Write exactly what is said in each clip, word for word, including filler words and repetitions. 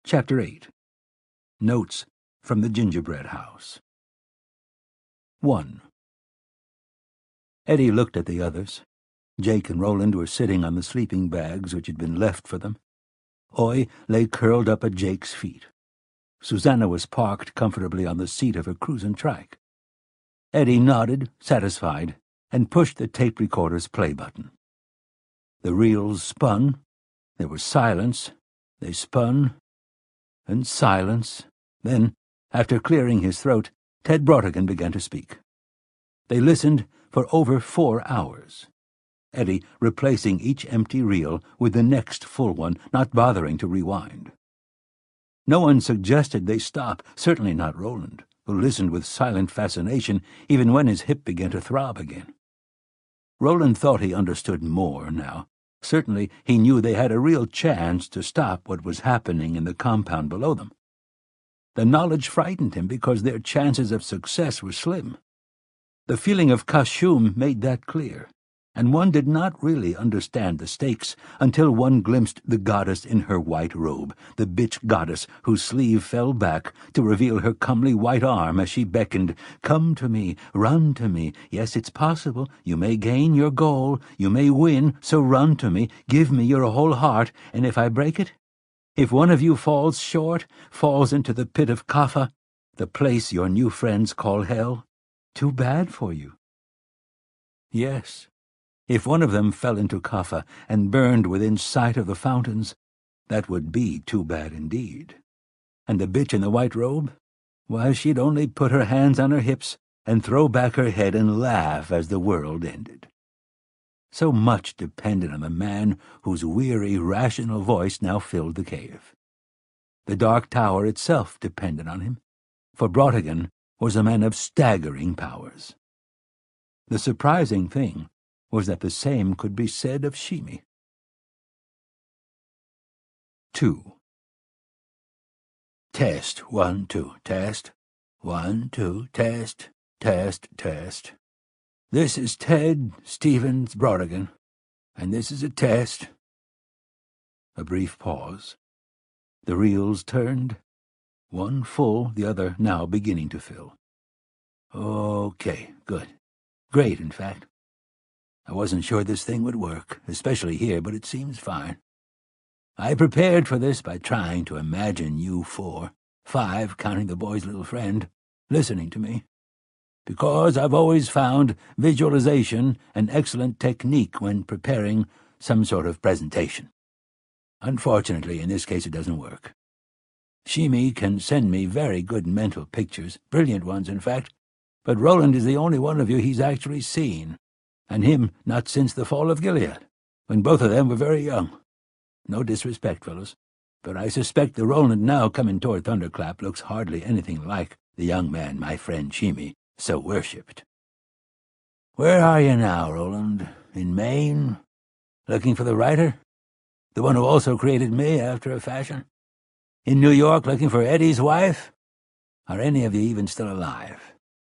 Chapter eight. Notes from the Gingerbread House. one. Eddie looked at the others. Jake and Roland were sitting on the sleeping bags which had been left for them. Oy lay curled up at Jake's feet. Susanna was parked comfortably on the seat of her cruising trike. Eddie nodded, satisfied, and pushed the tape recorder's play button. The reels spun. There was silence. They spun, and silence. Then, after clearing his throat, Ted Brautigan began to speak. They listened for over four hours, Eddie replacing each empty reel with the next full one, not bothering to rewind. No one suggested they stop, certainly not Roland, who listened with silent fascination even when his hip began to throb again. Roland thought he understood more now. Certainly he knew they had a real chance to stop what was happening in the compound below them. The knowledge frightened him because their chances of success were slim. The feeling of Kashum made that clear, and one did not really understand the stakes until one glimpsed the goddess in her white robe, the bitch goddess whose sleeve fell back to reveal her comely white arm as she beckoned, "Come to me, run to me. Yes, it's possible. You may gain your goal. You may win, so run to me. Give me your whole heart, and if I break it, if one of you falls short, falls into the pit of Kaffa, the place your new friends call hell, too bad for you." Yes, if one of them fell into Kaffa and burned within sight of the fountains, that would be too bad indeed. And the bitch in the white robe? Why, she'd only put her hands on her hips and throw back her head and laugh as the world ended. So much depended on the man whose weary, rational voice now filled the cave. The Dark Tower itself depended on him, for Brautigan was a man of staggering powers. The surprising thing was that the same could be said of Shimi. Two. Test, one, two, test. One, two, test, test, test. This is Ted Stevens Brautigan, and this is a test. A brief pause. The reels turned, one full, the other now beginning to fill. Okay, good. Great, in fact. I wasn't sure this thing would work, especially here, but it seems fine. I prepared for this by trying to imagine you four, five, counting the boy's little friend, listening to me. Because I've always found visualization an excellent technique when preparing some sort of presentation. Unfortunately, in this case, it doesn't work. Shimi can send me very good mental pictures, brilliant ones, in fact, but Roland is the only one of you he's actually seen, and him not since the fall of Gilead, when both of them were very young. No disrespect, fellows, but I suspect the Roland now coming toward Thunderclap looks hardly anything like the young man my friend Shimi so worshipped. Where are you now, Roland? In Maine? Looking for the writer? The one who also created me after a fashion? In New York looking for Eddie's wife? Are any of you even still alive?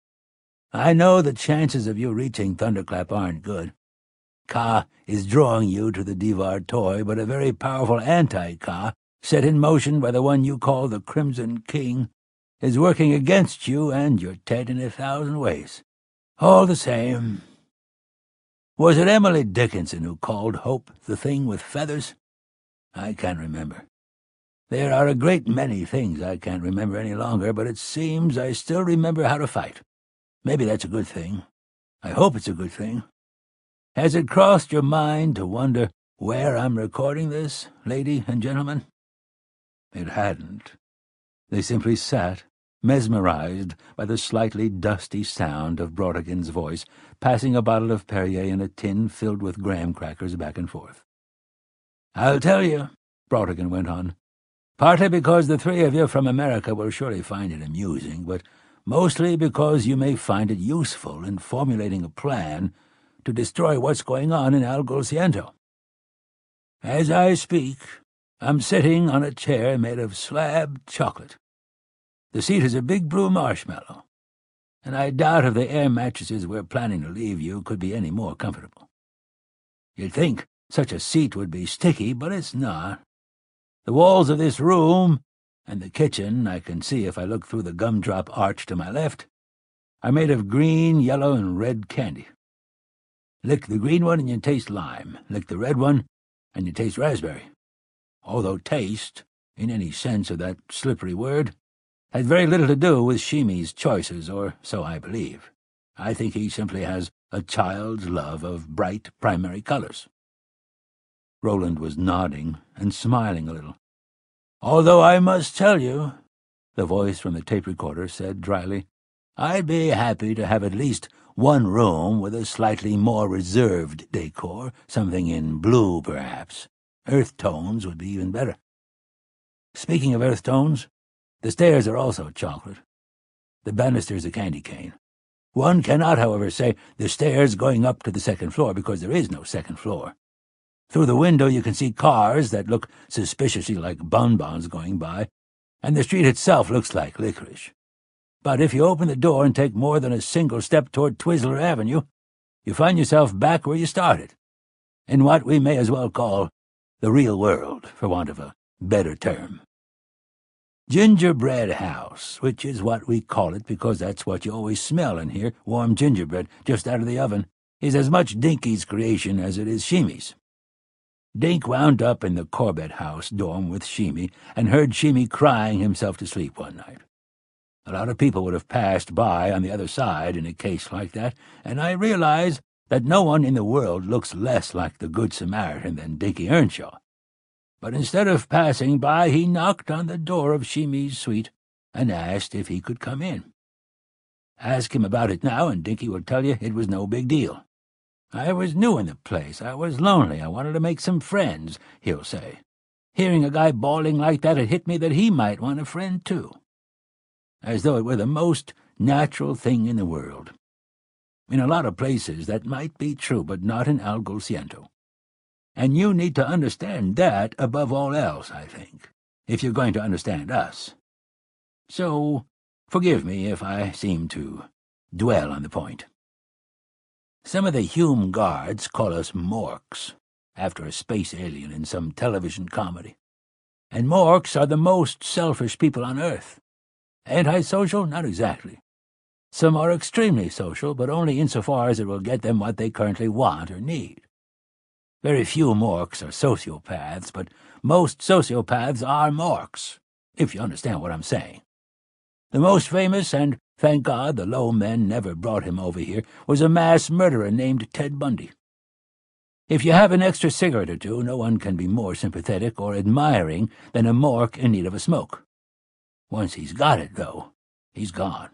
I know the chances of you reaching Thunderclap aren't good. Ka is drawing you to the Devar toy, but a very powerful anti-Ka, set in motion by the one you call the Crimson King, is working against you and your Ted in a thousand ways. All the same. Was it Emily Dickinson who called Hope the thing with feathers? I can't remember. There are a great many things I can't remember any longer, but it seems I still remember how to fight. Maybe that's a good thing. I hope it's a good thing. Has it crossed your mind to wonder where I'm recording this, lady and gentlemen? It hadn't. They simply sat, mesmerized by the slightly dusty sound of Brautigan's voice, passing a bottle of Perrier and a tin filled with graham crackers back and forth. I'll tell you, Brautigan went on, partly because the three of you from America will surely find it amusing, but mostly because you may find it useful in formulating a plan to destroy what's going on in Algulciento. As I speak, I'm sitting on a chair made of slab chocolate. The seat is a big blue marshmallow, and I doubt if the air mattresses we're planning to leave you could be any more comfortable. You'd think such a seat would be sticky, but it's not. The walls of this room and the kitchen, I can see if I look through the gumdrop arch to my left, are made of green, yellow, and red candy. Lick the green one and you taste lime. Lick the red one and you taste raspberry. Although taste, in any sense of that slippery word, has very little to do with Shimi's choices, or so I believe. I think he simply has a child's love of bright primary colors. Roland was nodding and smiling a little. Although I must tell you, the voice from the tape recorder said dryly, I'd be happy to have at least one room with a slightly more reserved decor, something in blue, perhaps. Earth tones would be even better. Speaking of earth tones, the stairs are also chocolate. The banister's a candy cane. One cannot, however, say the stairs going up to the second floor, because there is no second floor. Through the window you can see cars that look suspiciously like bonbons going by, and the street itself looks like licorice. But if you open the door and take more than a single step toward Twizzler Avenue, you find yourself back where you started, in what we may as well call the real world, for want of a better term. Gingerbread House, which is what we call it because that's what you always smell in here, warm gingerbread just out of the oven, is as much Dinky's creation as it is Shimi's. Dink wound up in the Corbett House dorm with Shimi and heard Shimi crying himself to sleep one night. A lot of people would have passed by on the other side in a case like that, and I realize that no one in the world looks less like the Good Samaritan than Dinky Earnshaw. But instead of passing by, he knocked on the door of Shimi's suite and asked if he could come in. Ask him about it now, and Dinky will tell you it was no big deal. I was new in the place. I was lonely. I wanted to make some friends, he'll say. Hearing a guy bawling like that, it hit me that he might want a friend, too. As though it were the most natural thing in the world. In a lot of places that might be true, but not in Algulciento. And you need to understand that above all else, I think, if you're going to understand us. So, forgive me if I seem to dwell on the point. Some of the Hume guards call us Morks, after a space alien in some television comedy. And Morks are the most selfish people on Earth. Antisocial? Not exactly. Some are extremely social, but only insofar as it will get them what they currently want or need. Very few Morks are sociopaths, but most sociopaths are Morks, if you understand what I'm saying. The most famous, and thank God the low men never brought him over here, was a mass murderer named Ted Bundy. If you have an extra cigarette or two, no one can be more sympathetic or admiring than a Mork in need of a smoke. Once he's got it, though, he's gone.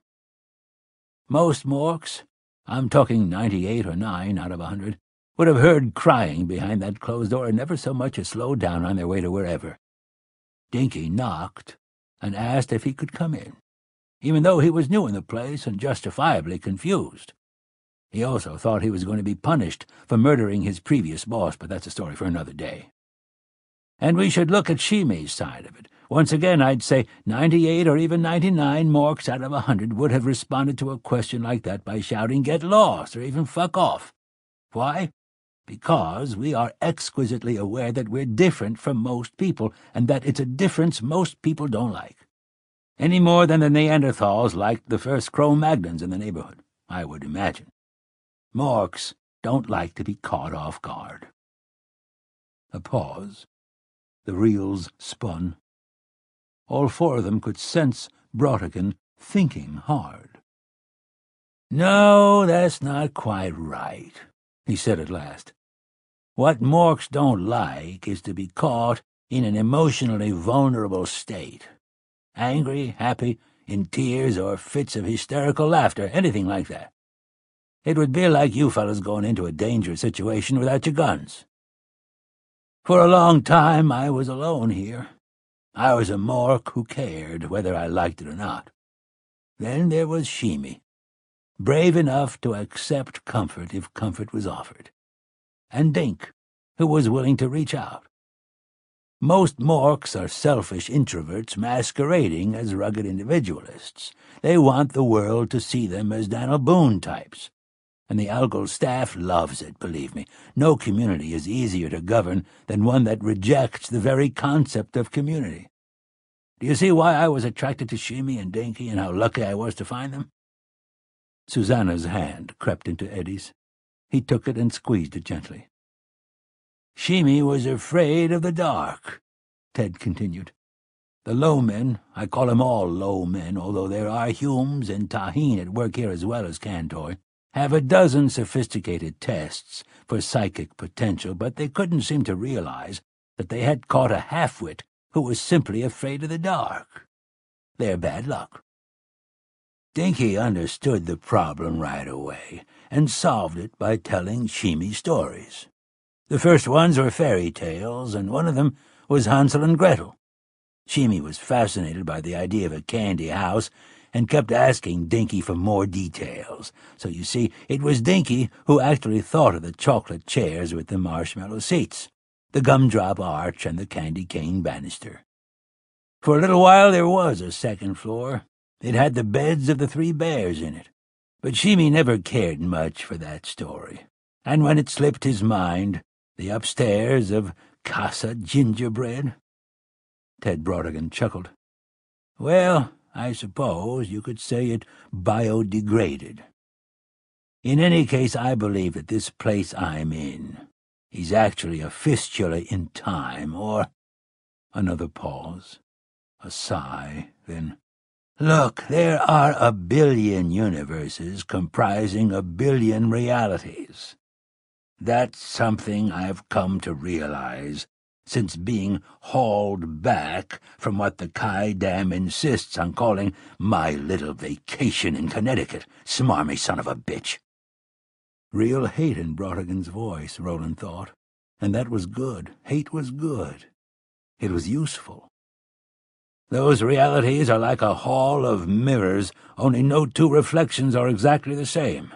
Most Morks, I'm talking ninety-eight or nine out of a hundred, would have heard crying behind that closed door and never so much as slowed down on their way to wherever. Dinky knocked and asked if he could come in, even though he was new in the place and justifiably confused. He also thought he was going to be punished for murdering his previous boss, but that's a story for another day. And we should look at Shimi's side of it. Once again, I'd say ninety-eight or even ninety-nine Morks out of a hundred would have responded to a question like that by shouting, "Get lost," or even "fuck off." Why? Because we are exquisitely aware that we're different from most people, and that it's a difference most people don't like. Any more than the Neanderthals liked the first Cro-Magnons in the neighborhood, I would imagine. Morks don't like to be caught off guard. A pause. The reels spun. All four of them could sense Brautigan thinking hard. "No, that's not quite right," he said at last. "What Morks don't like is to be caught in an emotionally vulnerable state. Angry, happy, in tears, or fits of hysterical laughter, anything like that. It would be like you fellas going into a dangerous situation without your guns. For a long time I was alone here. I was a Mork who cared, whether I liked it or not. Then there was Shimi, brave enough to accept comfort if comfort was offered. And Dink, who was willing to reach out. Most Morks are selfish introverts masquerading as rugged individualists. They want the world to see them as Daniel Boone types. And the Algol staff loves it, believe me. No community is easier to govern than one that rejects the very concept of community. Do you see why I was attracted to Shimi and Dinky and how lucky I was to find them?" Susanna's hand crept into Eddie's. He took it and squeezed it gently. "Shimi was afraid of the dark," Ted continued. "The low men, I call them all low men, although there are Humes and Taheen at work here as well as Cantoy, have a dozen sophisticated tests for psychic potential, but they couldn't seem to realize that they had caught a half-wit who was simply afraid of the dark. They're bad luck. Dinky understood the problem right away and solved it by telling Shimi stories. The first ones were fairy tales, and one of them was Hansel and Gretel. Shimi was fascinated by the idea of a candy house and kept asking Dinky for more details. So you see, it was Dinky who actually thought of the chocolate chairs with the marshmallow seats, the gumdrop arch, and the candy cane banister. For a little while there was a second floor. It had the beds of the three bears in it, but Shimi never cared much for that story. And when it slipped his mind, the upstairs of Casa Gingerbread. Ted Brautigan chuckled. "Well, I suppose you could say it biodegraded. In any case, I believe that this place I'm in is actually a fistula in time, or—" Another pause, a sigh, then— "Look, there are a billion universes comprising a billion realities. That's something I've come to realize since being hauled back from what the Kai Dam insists on calling my little vacation in Connecticut, smarmy son of a bitch." Real hate in Brautigan's voice, Roland thought, and that was good. Hate was good. It was useful. "Those realities are like a hall of mirrors, only no two reflections are exactly the same.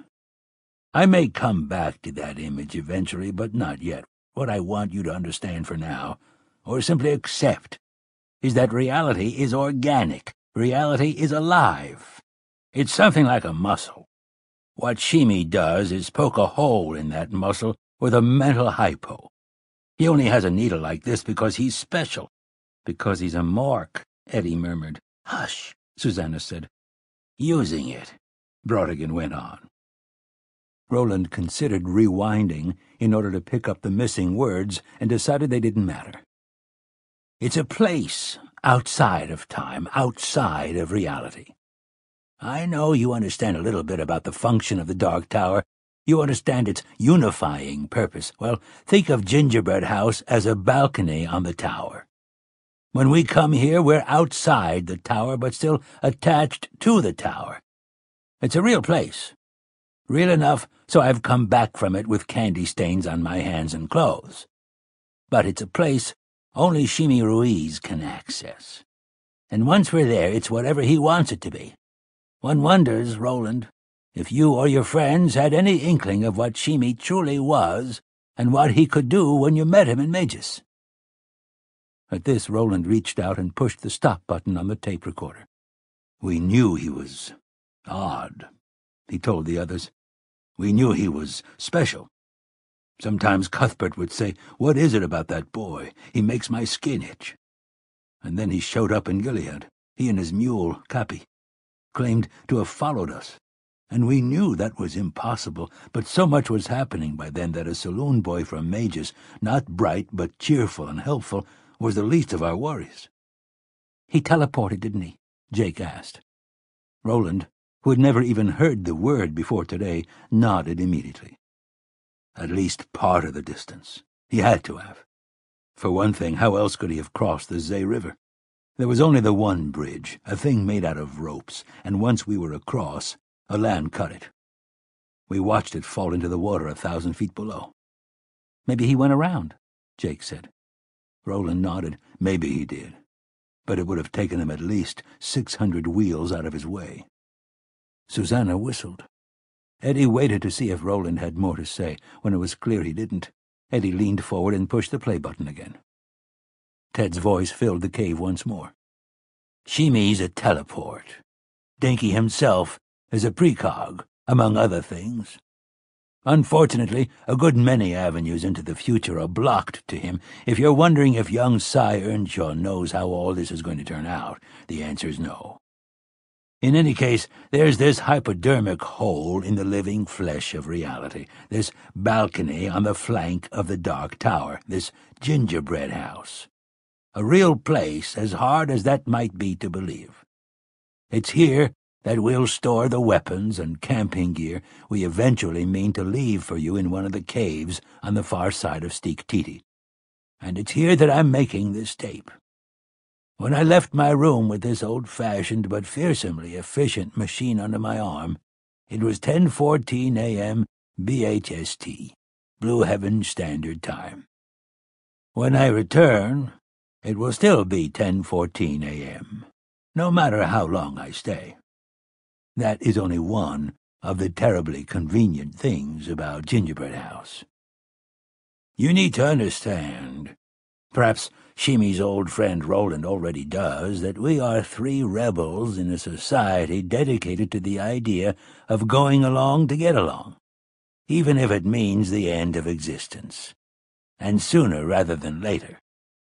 I may come back to that image eventually, but not yet. What I want you to understand for now, or simply accept, is that reality is organic. Reality is alive. It's something like a muscle. What Shimi does is poke a hole in that muscle with a mental hypo. He only has a needle like this because he's special. Because he's a Mork," Eddie murmured. "Hush," Susanna said. "Using it," Brautigan went on. Roland considered rewinding in order to pick up the missing words and decided they didn't matter. "It's a place outside of time, outside of reality. I know you understand a little bit about the function of the Dark Tower. You understand its unifying purpose. Well, think of Gingerbread House as a balcony on the tower. When we come here, we're outside the tower, but still attached to the tower. It's a real place. Real enough so I've come back from it with candy stains on my hands and clothes. But it's a place only Shimi Ruiz can access. And once we're there, it's whatever he wants it to be. One wonders, Roland, if you or your friends had any inkling of what Shimi truly was and what he could do when you met him in Magus." At this, Roland reached out and pushed the stop button on the tape recorder. "We knew he was odd," he told the others. "We knew he was special. Sometimes Cuthbert would say, 'What is it about that boy? He makes my skin itch.' And then he showed up in Gilead, he and his mule, Cappy, claimed to have followed us. And we knew that was impossible, but so much was happening by then that a saloon boy from Magus, not bright but cheerful and helpful, was the least of our worries." "He teleported, didn't he?" Jake asked. Roland, who had never even heard the word before today, nodded immediately. "At least part of the distance. He had to have. For one thing, how else could he have crossed the Zay River? There was only the one bridge, a thing made out of ropes, and once we were across, a land cut it. We watched it fall into the water a thousand feet below." "Maybe he went around," Jake said. Roland nodded. "Maybe he did. But it would have taken him at least six hundred wheels out of his way." Susanna whistled. Eddie waited to see if Roland had more to say. When it was clear he didn't, Eddie leaned forward and pushed the play button again. Ted's voice filled the cave once more. "Shimi's a teleport. Dinky himself is a precog, among other things. Unfortunately, a good many avenues into the future are blocked to him. If you're wondering if young Cy Earnshaw knows how all this is going to turn out, the answer is no. In any case, there's this hypodermic hole in the living flesh of reality, this balcony on the flank of the Dark Tower, this gingerbread house. A real place, as hard as that might be to believe. It's here that we'll store the weapons and camping gear we eventually mean to leave for you in one of the caves on the far side of Steek Titi. And it's here that I'm making this tape. When I left my room with this old-fashioned but fearsomely efficient machine under my arm, it was ten fourteen a m B H S T, Blue Heaven Standard Time. When I return, it will still be ten fourteen a m, no matter how long I stay. That is only one of the terribly convenient things about Gingerbread House. You need to understand, perhaps Shimmy's old friend Roland already does, that we are three rebels in a society dedicated to the idea of going along to get along, even if it means the end of existence, and sooner rather than later.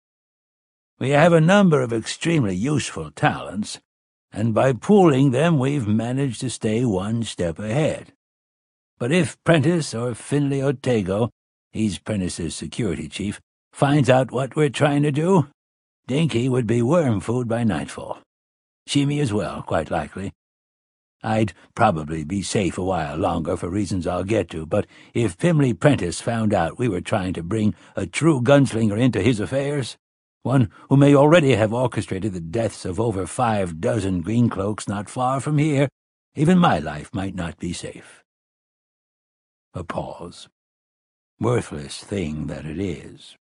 We have a number of extremely useful talents, and by pooling them we've managed to stay one step ahead. But if Prentice or Finley Otago, he's Prentice's security chief, finds out what we're trying to do, Dinky would be worm food by nightfall. Shimmy as well, quite likely. I'd probably be safe a while longer for reasons I'll get to, but if Pimley Prentice found out we were trying to bring a true gunslinger into his affairs, one who may already have orchestrated the deaths of over five dozen greencloaks not far from here, even my life might not be safe. A pause. Worthless thing that it is.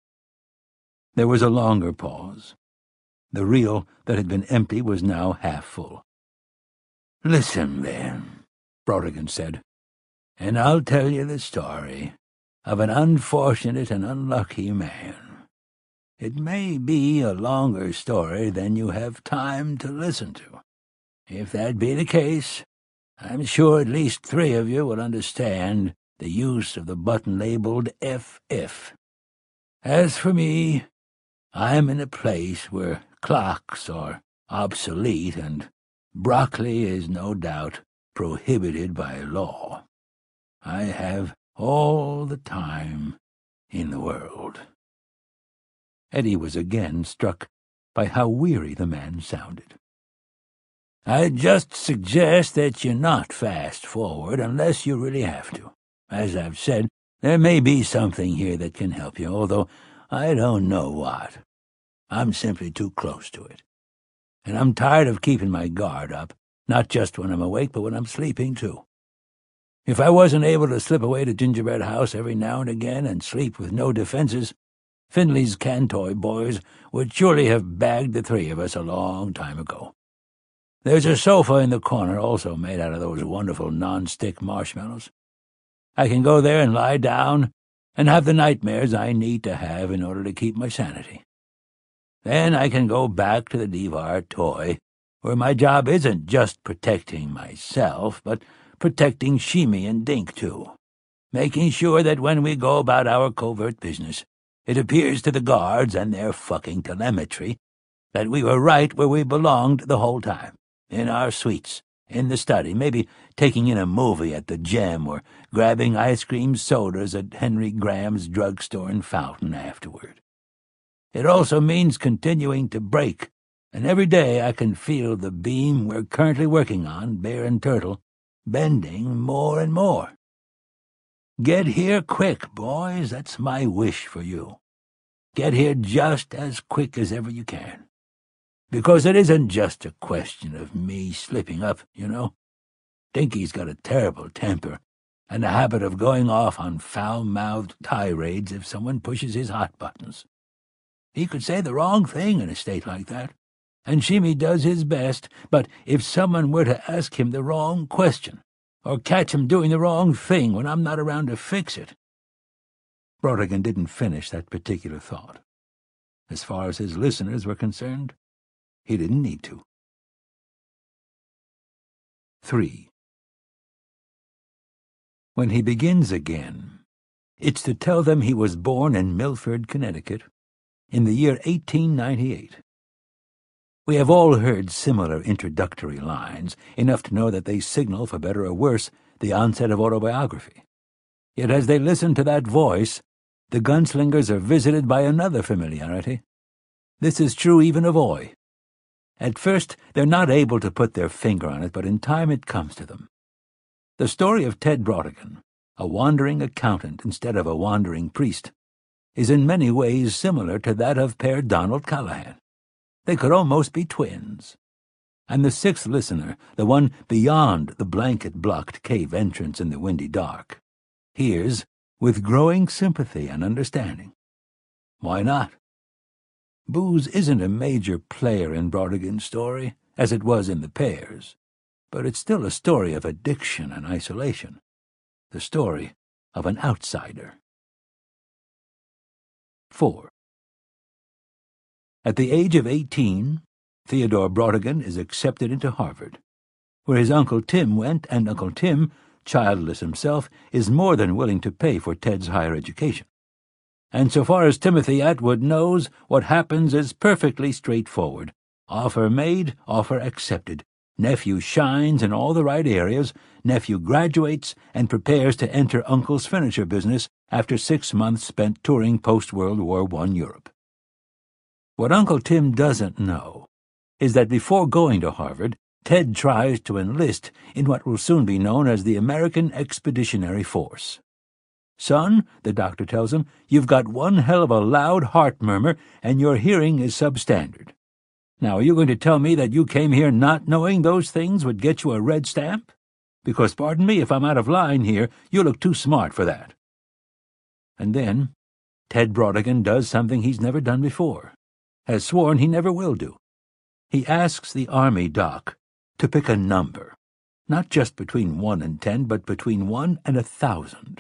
There was a longer pause. The reel that had been empty was now half full. "Listen, then," Brodigan said, "and I'll tell you the story of an unfortunate and unlucky man. It may be a longer story than you have time to listen to. If that be the case, I'm sure at least three of you will understand the use of the button labeled F F. As for me, I'm in a place where clocks are obsolete and broccoli is no doubt prohibited by law. I have all the time in the world." Eddie was again struck by how weary the man sounded. "I'd just suggest that you not fast forward unless you really have to. As I've said, there may be something here that can help you, although I don't know what. I'm simply too close to it. And I'm tired of keeping my guard up, not just when I'm awake, but when I'm sleeping, too. If I wasn't able to slip away to Gingerbread House every now and again and sleep with no defenses, Finley's Cantoy boys would surely have bagged the three of us a long time ago. There's a sofa in the corner also made out of those wonderful non-stick marshmallows. I can go there and lie down and have the nightmares I need to have in order to keep my sanity. Then I can go back to the Devar toy, where my job isn't just protecting myself, but protecting Shimmy and Dink, too, making sure that when we go about our covert business, it appears to the guards and their fucking telemetry that we were right where we belonged the whole time, in our suites, in the study, maybe taking in a movie at the Gem or grabbing ice cream sodas at Henry Graham's drugstore in Fountain afterward. It also means continuing to break, and every day I can feel the beam we're currently working on, Bear and Turtle, bending more and more. Get here quick, boys, that's my wish for you. Get here just as quick as ever you can. Because it isn't just a question of me slipping up, you know. Dinky's got a terrible temper, and a habit of going off on foul-mouthed tirades if someone pushes his hot buttons. He could say the wrong thing in a state like that, and Shimmy does his best, but if someone were to ask him the wrong question, or catch him doing the wrong thing when I'm not around to fix it— Brodigan didn't finish that particular thought. As far as his listeners were concerned, he didn't need to. Three. When he begins again, it's to tell them he was born in Milford, Connecticut, in the year eighteen ninety-eight. We have all heard similar introductory lines, enough to know that they signal, for better or worse, the onset of autobiography. Yet as they listen to that voice, the gunslingers are visited by another familiarity. This is true even of Oy. At first, they're not able to put their finger on it, but in time it comes to them. The story of Ted Brautigan, a wandering accountant instead of a wandering priest, is in many ways similar to that of Père Donald Callahan. They could almost be twins. And the sixth listener, the one beyond the blanket-blocked cave entrance in the windy dark, hears with growing sympathy and understanding. Why not? Booze isn't a major player in Brautigan's story, as it was in the Pears, but it's still a story of addiction and isolation, the story of an outsider. Four. At the age of eighteen, Theodore Brautigan is accepted into Harvard, where his Uncle Tim went, and Uncle Tim, childless himself, is more than willing to pay for Ted's higher education. And so far as Timothy Atwood knows, what happens is perfectly straightforward. Offer made, offer accepted. Nephew shines in all the right areas, nephew graduates and prepares to enter Uncle's furniture business after six months spent touring post-World War One Europe. What Uncle Tim doesn't know is that before going to Harvard, Ted tries to enlist in what will soon be known as the American Expeditionary Force. "Son," the doctor tells him, "you've got one hell of a loud heart murmur, and your hearing is substandard. Now, are you going to tell me that you came here not knowing those things would get you a red stamp? Because, pardon me if I'm out of line here, you look too smart for that." And then, Ted Brautigan does something he's never done before, has sworn he never will do. He asks the Army doc to pick a number, not just between one and ten, but between one and a thousand.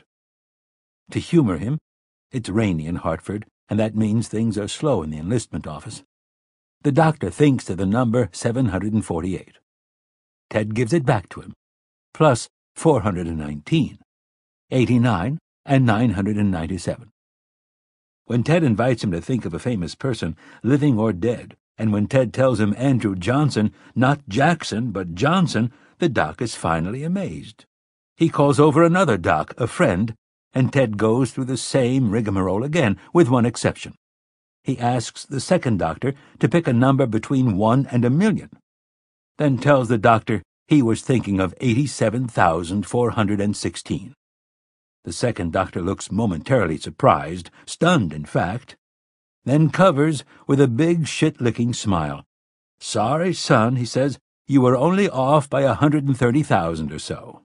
To humor him, it's rainy in Hartford, and that means things are slow in the enlistment office. The doctor thinks of the number seven hundred forty-eight. Ted gives it back to him, plus four hundred nineteen, eighty-nine, and nine hundred ninety-seven. When Ted invites him to think of a famous person, living or dead, and when Ted tells him Andrew Johnson, not Jackson, but Johnson, the doc is finally amazed. He calls over another doc, a friend, and Ted goes through the same rigmarole again, with one exception. He asks the second doctor to pick a number between one and a million, then tells the doctor he was thinking of eighty-seven thousand four hundred sixteen. The second doctor looks momentarily surprised, stunned, in fact, then covers with a big shit-licking smile. "Sorry, son," he says, "you were only off by a hundred and thirty thousand or so."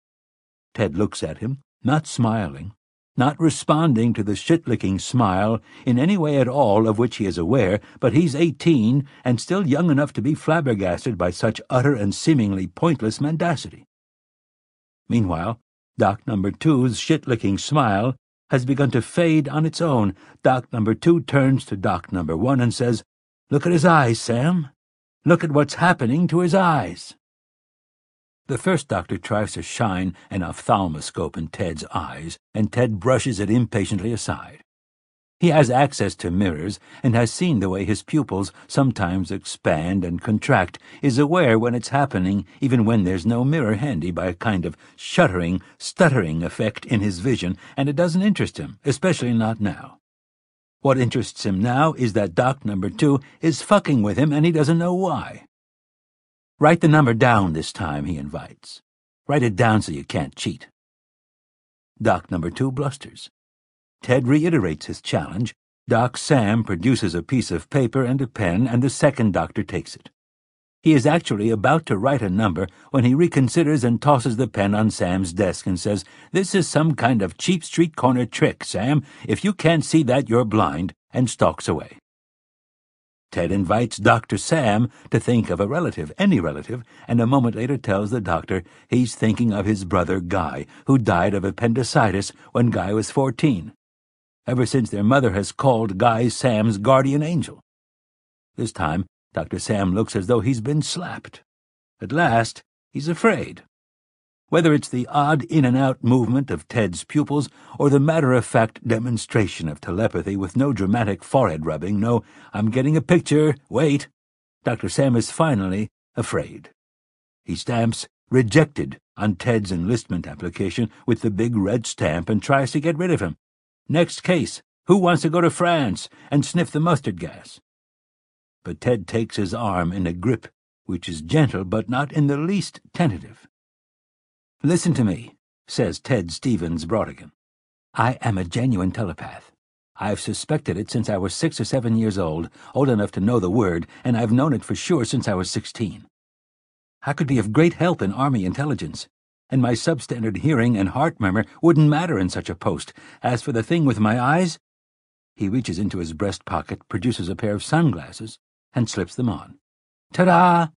Ted looks at him, not smiling, not responding to the shit-licking smile in any way at all of which he is aware, but he's eighteen and still young enough to be flabbergasted by such utter and seemingly pointless mendacity. Meanwhile, Doc Number Two's shit-licking smile has begun to fade on its own. Doc Number Two turns to Doc Number One and says, "Look at his eyes, Sam. Look at what's happening to his eyes." The first doctor tries to shine an ophthalmoscope in Ted's eyes, and Ted brushes it impatiently aside. He has access to mirrors and has seen the way his pupils sometimes expand and contract, is aware when it's happening even when there's no mirror handy by a kind of shuddering, stuttering effect in his vision, and it doesn't interest him, especially not now. What interests him now is that Doc Number Two is fucking with him and he doesn't know why. "Write the number down this time," he invites. "Write it down so you can't cheat." Doc Number Two blusters. Ted reiterates his challenge. Doc Sam produces a piece of paper and a pen, and the second doctor takes it. He is actually about to write a number when he reconsiders and tosses the pen on Sam's desk and says, "This is some kind of cheap street corner trick, Sam. If you can't see that, you're blind," and stalks away. Ted invites Doctor Sam to think of a relative, any relative, and a moment later tells the doctor he's thinking of his brother Guy, who died of appendicitis when Guy was fourteen. Ever since their mother has called Guy Sam's guardian angel. This time, Doctor Sam looks as though he's been slapped. At last, he's afraid. whether it's the odd in-and-out movement of Ted's pupils or the matter-of-fact demonstration of telepathy with no dramatic forehead rubbing, no, I'm getting a picture, wait, Doctor Sam is finally afraid. He stamps rejected on Ted's enlistment application with the big red stamp and tries to get rid of him. Next case, who wants to go to France and sniff the mustard gas? But Ted takes his arm in a grip which is gentle but not in the least tentative. "Listen to me," says Ted Stevens Brodigan. "I am a genuine telepath. I've suspected it since I was six or seven years old, old enough to know the word, and I've known it for sure since I was sixteen. I could be of great help in Army intelligence, and my substandard hearing and heart murmur wouldn't matter in such a post. As for the thing with my eyes—" He reaches into his breast pocket, produces a pair of sunglasses, and slips them on. "Ta-da!"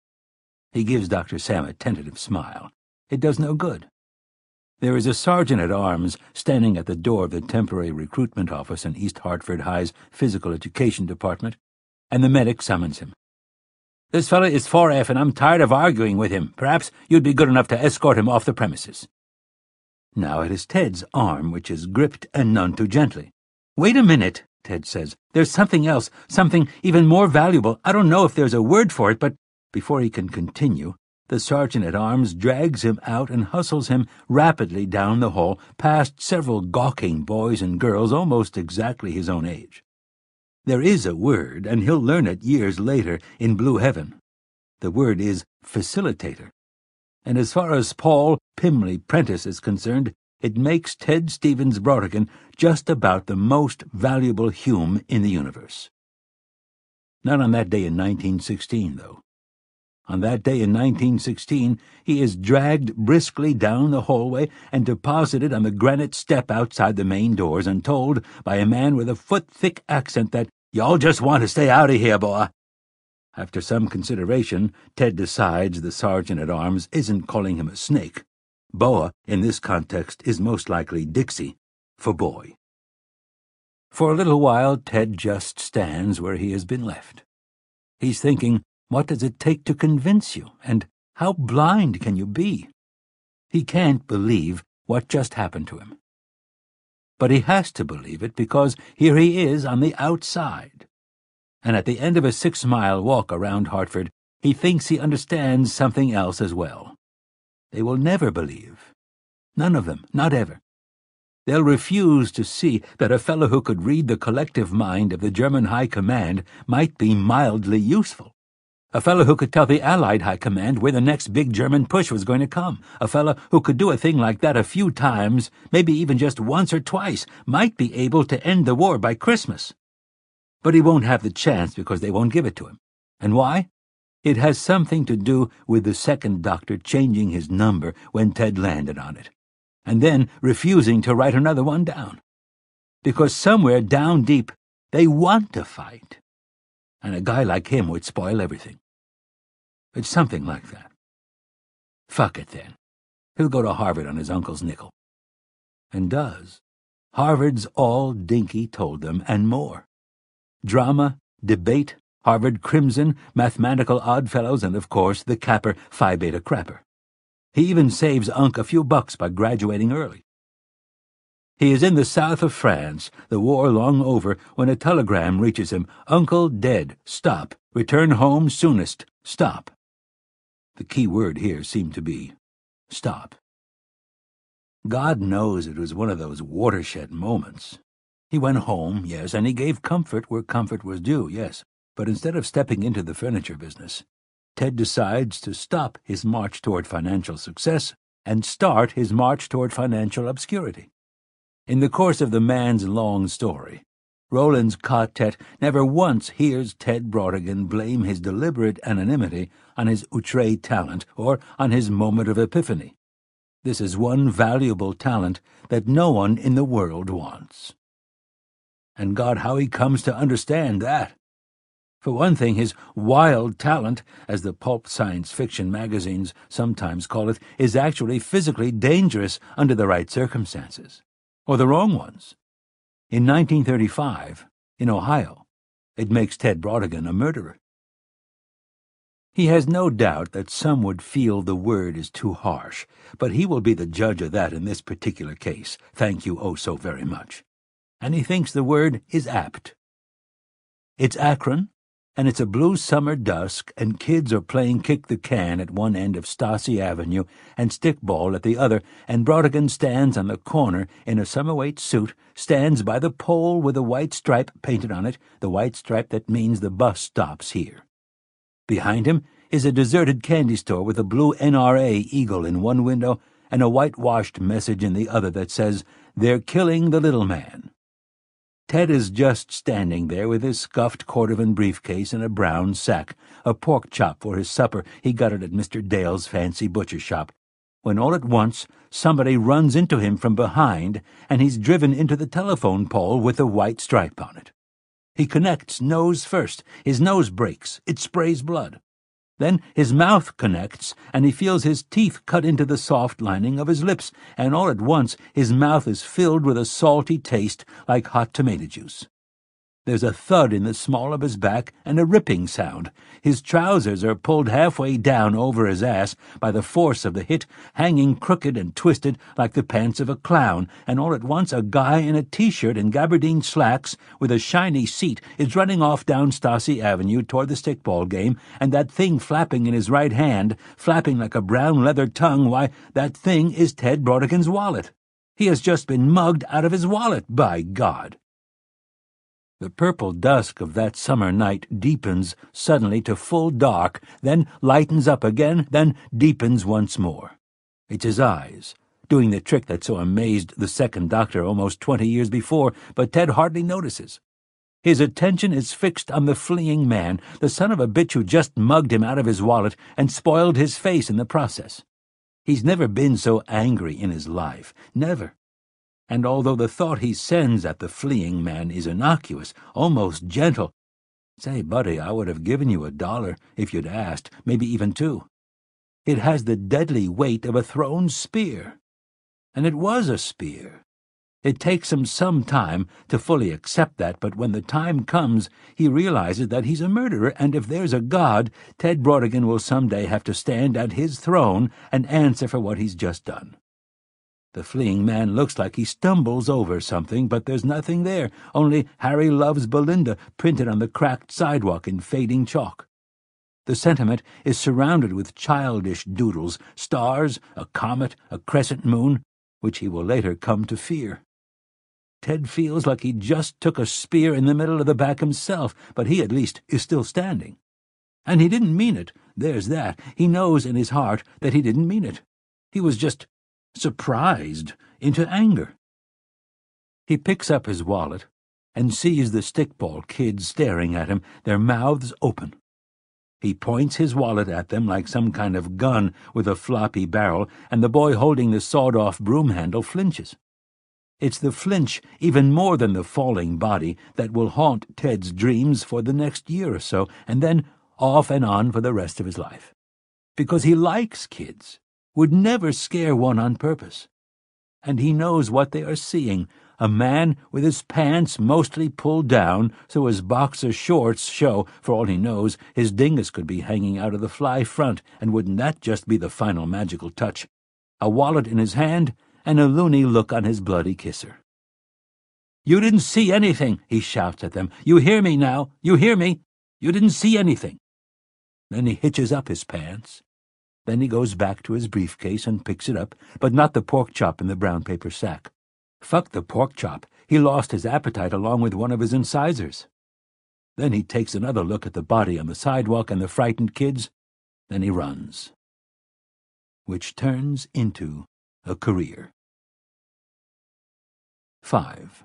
He gives Doctor Sam a tentative smile. It does no good. There is a sergeant-at-arms standing at the door of the temporary recruitment office in East Hartford High's physical education department, and the medic summons him. "This fellow is four F, and I'm tired of arguing with him. Perhaps you'd be good enough to escort him off the premises." Now it is Ted's arm which is gripped, and none too gently. "Wait a minute," Ted says. "There's something else, something even more valuable. I don't know if there's a word for it, but—" Before he can continue, the sergeant-at-arms drags him out and hustles him rapidly down the hall, past several gawking boys and girls almost exactly his own age. There is a word, and he'll learn it years later in Blue Heaven. The word is facilitator. And as far as Paul Pimley Prentice is concerned, it makes Ted Stevens Brodigan just about the most valuable Hume in the universe. Not on that day in nineteen sixteen, though. On that day in nineteen sixteen, he is dragged briskly down the hallway and deposited on the granite step outside the main doors and told by a man with a foot-thick accent that, "Y'all just want to stay out of here, boy." After some consideration, Ted decides the sergeant-at-arms isn't calling him a snake. Boa, in this context, is most likely Dixie, for boy. For a little while, Ted just stands where he has been left. He's thinking, what does it take to convince you, and how blind can you be? He can't believe what just happened to him. But he has to believe it because here he is on the outside. And at the end of a six-mile walk around Hartford, he thinks he understands something else as well. They will never believe. None of them, not ever. They'll refuse to see that a fellow who could read the collective mind of the German High Command might be mildly useful. A fellow who could tell the Allied High Command where the next big German push was going to come. A fellow who could do a thing like that a few times, maybe even just once or twice, might be able to end the war by Christmas. But he won't have the chance because they won't give it to him. And why? It has something to do with the second doctor changing his number when Ted landed on it, and then refusing to write another one down. Because somewhere down deep, they want to fight. And a guy like him would spoil everything. It's something like that. Fuck it, then. He'll go to Harvard on his uncle's nickel. And does. Harvard's all Dinky told them, and more. Drama, debate, Harvard Crimson, mathematical oddfellows, and, of course, the capper Phi Beta Crapper. He even saves Unc a few bucks by graduating early. He is in the south of France, the war long over, when a telegram reaches him. "Uncle dead. Stop. Return home soonest. Stop." The key word here seemed to be stop. God knows it was one of those watershed moments. He went home, yes, and he gave comfort where comfort was due, yes. But instead of stepping into the furniture business, Ted decides to stop his march toward financial success and start his march toward financial obscurity. In the course of the man's long story, Roland's quartet never once hears Ted Brodigan blame his deliberate anonymity on his outre talent or on his moment of epiphany. This is one valuable talent that no one in the world wants. And God, how he comes to understand that. For one thing, his wild talent, as the pulp science fiction magazines sometimes call it, is actually physically dangerous under the right circumstances, or the wrong ones. In nineteen thirty-five, in Ohio, it makes Ted Brodigan a murderer. He has no doubt that some would feel the word is too harsh, but he will be the judge of that in this particular case, thank you oh so very much. And he thinks the word is apt. It's Akron, and it's a blue summer dusk, and kids are playing kick-the-can at one end of Stacy Avenue and stickball at the other, and Brodigan stands on the corner in a summer-weight suit, stands by the pole with a white stripe painted on it, the white stripe that means the bus stops here. Behind him is a deserted candy store with a blue N R A eagle in one window and a whitewashed message in the other that says, "They're killing the little man." Ted is just standing there with his scuffed cordovan briefcase and a brown sack, a pork chop for his supper. He got it at Mister Dale's fancy butcher shop, when all at once somebody runs into him from behind, and he's driven into the telephone pole with a white stripe on it. He connects nose first. His nose breaks. It sprays blood. Then his mouth connects, and he feels his teeth cut into the soft lining of his lips, and all at once his mouth is filled with a salty taste like hot tomato juice. There's a thud in the small of his back and a ripping sound. His trousers are pulled halfway down over his ass by the force of the hit, hanging crooked and twisted like the pants of a clown, and all at once a guy in a T-shirt and gabardine slacks with a shiny seat is running off down Stacy Avenue toward the stickball game, and that thing flapping in his right hand, flapping like a brown leather tongue, why, that thing is Ted Brodigan's wallet. He has just been mugged out of his wallet, by God. The purple dusk of that summer night deepens suddenly to full dark, then lightens up again, then deepens once more. It's his eyes, doing the trick that so amazed the second doctor almost twenty years before, but Ted hardly notices. His attention is fixed on the fleeing man, the son of a bitch who just mugged him out of his wallet and spoiled his face in the process. He's never been so angry in his life, never. And although the thought he sends at the fleeing man is innocuous, almost gentle, "Say, buddy, I would have given you a dollar if you'd asked, maybe even two," it has the deadly weight of a thrown spear. And it was a spear. It takes him some time to fully accept that, but when the time comes, he realizes that he's a murderer, and if there's a God, Ted Brodigan will someday have to stand at his throne and answer for what he's just done. The fleeing man looks like he stumbles over something, but there's nothing there, only "Harry loves Belinda" printed on the cracked sidewalk in fading chalk. The sentiment is surrounded with childish doodles, stars, a comet, a crescent moon, which he will later come to fear. Ted feels like he just took a spear in the middle of the back himself, but he at least is still standing. And he didn't mean it, there's that. He knows in his heart that he didn't mean it. He was just surprised into anger. He picks up his wallet and sees the stickball kids staring at him, their mouths open. He points his wallet at them like some kind of gun with a floppy barrel, and the boy holding the sawed-off broom handle flinches. It's the flinch, even more than the falling body, that will haunt Ted's dreams for the next year or so, and then off and on for the rest of his life. Because he likes kids, would never scare one on purpose. And he knows what they are seeing, a man with his pants mostly pulled down so his boxer shorts show. For all he knows, his dingus could be hanging out of the fly front, and wouldn't that just be the final magical touch? A wallet in his hand, and a loony look on his bloody kisser. "You didn't see anything," he shouts at them. "You hear me now? You hear me? You didn't see anything." Then he hitches up his pants. Then he goes back to his briefcase and picks it up, but not the pork chop in the brown paper sack. Fuck the pork chop. He lost his appetite along with one of his incisors. Then he takes another look at the body on the sidewalk and the frightened kids. Then he runs. Which turns into a career. Five.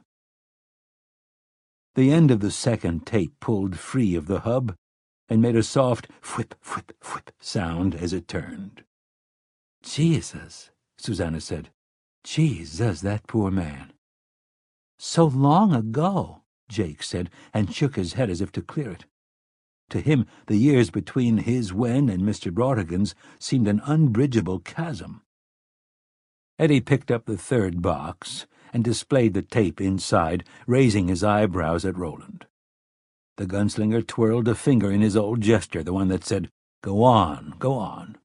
The end of the second tape pulled free of the hub and made a soft whip, whip, whip sound as it turned. "Jesus," Susanna said. "Jesus, that poor man." "So long ago," Jake said, and shook his head as if to clear it. To him, the years between his when and Mister Brodigan's seemed an unbridgeable chasm. Eddie picked up the third box and displayed the tape inside, raising his eyebrows at Roland. The gunslinger twirled a finger in his old gesture, the one that said, Go on, go on.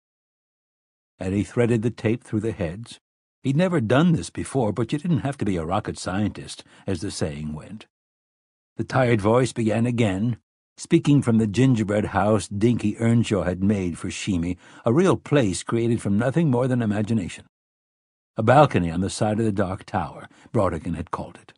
And he threaded the tape through the heads. He'd never done this before, but you didn't have to be a rocket scientist, as the saying went. The tired voice began again, speaking from the gingerbread house Dinky Earnshaw had made for Sheemy, a real place created from nothing more than imagination. A balcony on the side of the dark tower, Brodigan had called it.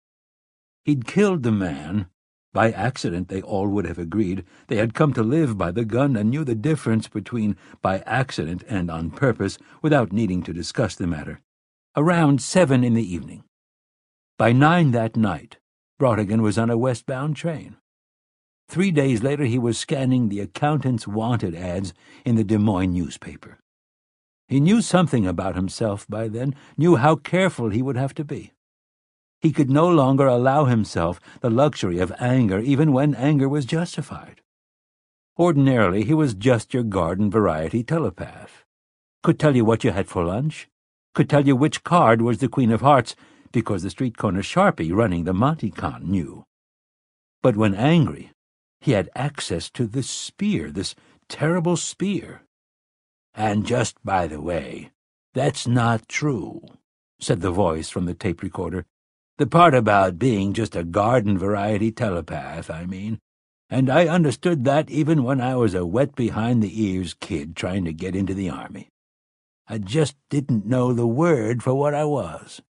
He'd killed the man. By accident, they all would have agreed. They had come to live by the gun and knew the difference between by accident and on purpose without needing to discuss the matter. Around seven in the evening. By nine that night, Brodigan was on a westbound train. Three days later he was scanning the accountant's wanted ads in the Des Moines newspaper. He knew something about himself by then, knew how careful he would have to be. He could no longer allow himself the luxury of anger even when anger was justified. Ordinarily he was just your garden variety telepath. Could tell you what you had for lunch. Could tell you which card was the Queen of Hearts, because the street corner sharpie running the Monte Con knew. But when angry, he had access to this spear, this terrible spear. "And just by the way, that's not true," said the voice from the tape recorder. "The part about being just a garden-variety telepath, I mean. And I understood that even when I was a wet-behind-the-ears kid trying to get into the Army. I just didn't know the word for what I was."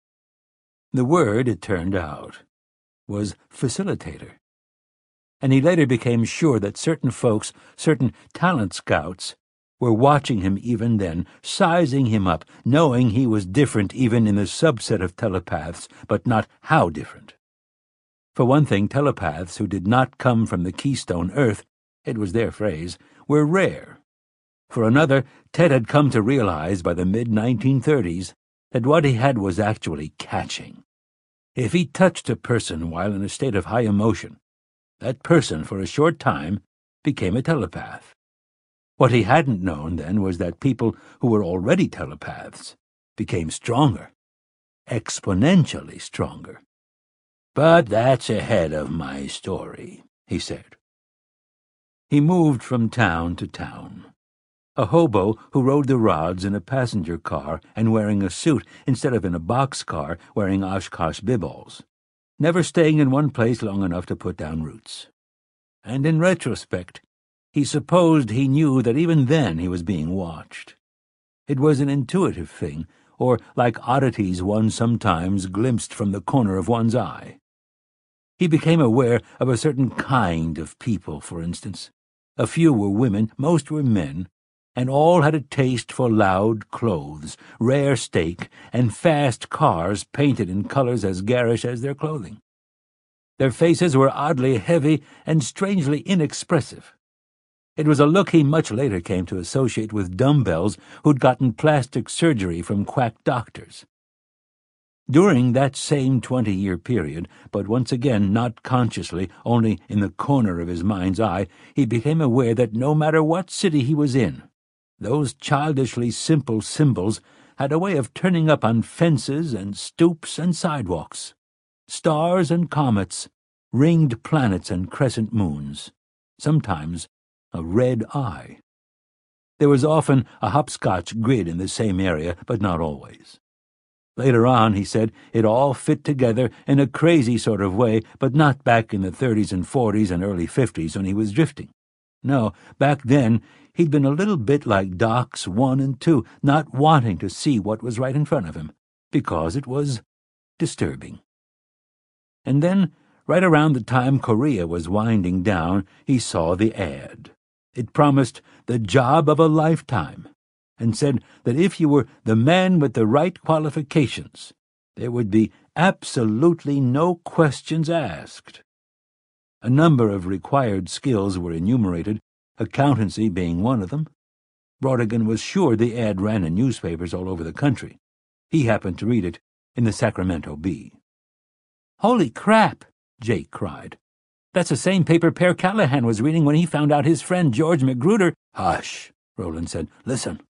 The word, it turned out, was facilitator. And he later became sure that certain folks, certain talent scouts, were watching him even then, sizing him up, knowing he was different even in the subset of telepaths, but not how different. For one thing, telepaths who did not come from the Keystone Earth, it was their phrase, were rare. For another, Ted had come to realize by the mid nineteen thirties that what he had was actually catching. If he touched a person while in a state of high emotion, that person, for a short time, became a telepath. What he hadn't known then was that people who were already telepaths became stronger, exponentially stronger. "But that's ahead of my story," he said. He moved from town to town. A hobo who rode the rods in a passenger car and wearing a suit instead of in a boxcar wearing Oshkosh biballs, never staying in one place long enough to put down roots. And in retrospect, he supposed he knew that even then he was being watched. It was an intuitive thing, or like oddities one sometimes glimpsed from the corner of one's eye. He became aware of a certain kind of people, for instance. A few were women, most were men, and all had a taste for loud clothes, rare steak, and fast cars painted in colors as garish as their clothing. Their faces were oddly heavy and strangely inexpressive. It was a look he much later came to associate with dumbbells who'd gotten plastic surgery from quack doctors. During that same twenty-year period, but once again not consciously, only in the corner of his mind's eye, he became aware that no matter what city he was in, those childishly simple symbols had a way of turning up on fences and stoops and sidewalks. Stars and comets, ringed planets and crescent moons, sometimes a red eye. There was often a hopscotch grid in the same area, but not always. Later on, he said, it all fit together in a crazy sort of way, but not back in the thirties and forties and early fifties when he was drifting. No, back then, he'd been a little bit like Docs one and two, not wanting to see what was right in front of him, because it was disturbing. And then, right around the time Korea was winding down, he saw the ad. It promised the job of a lifetime, and said that if you were the man with the right qualifications, there would be absolutely no questions asked. A number of required skills were enumerated, accountancy being one of them. Brodigan was sure the ad ran in newspapers all over the country. He happened to read it in the Sacramento Bee. "Holy crap!" Jake cried. "That's the same paper Per Callahan was reading when he found out his friend George Magruder—" "Hush," Roland said. "Listen."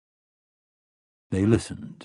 They listened.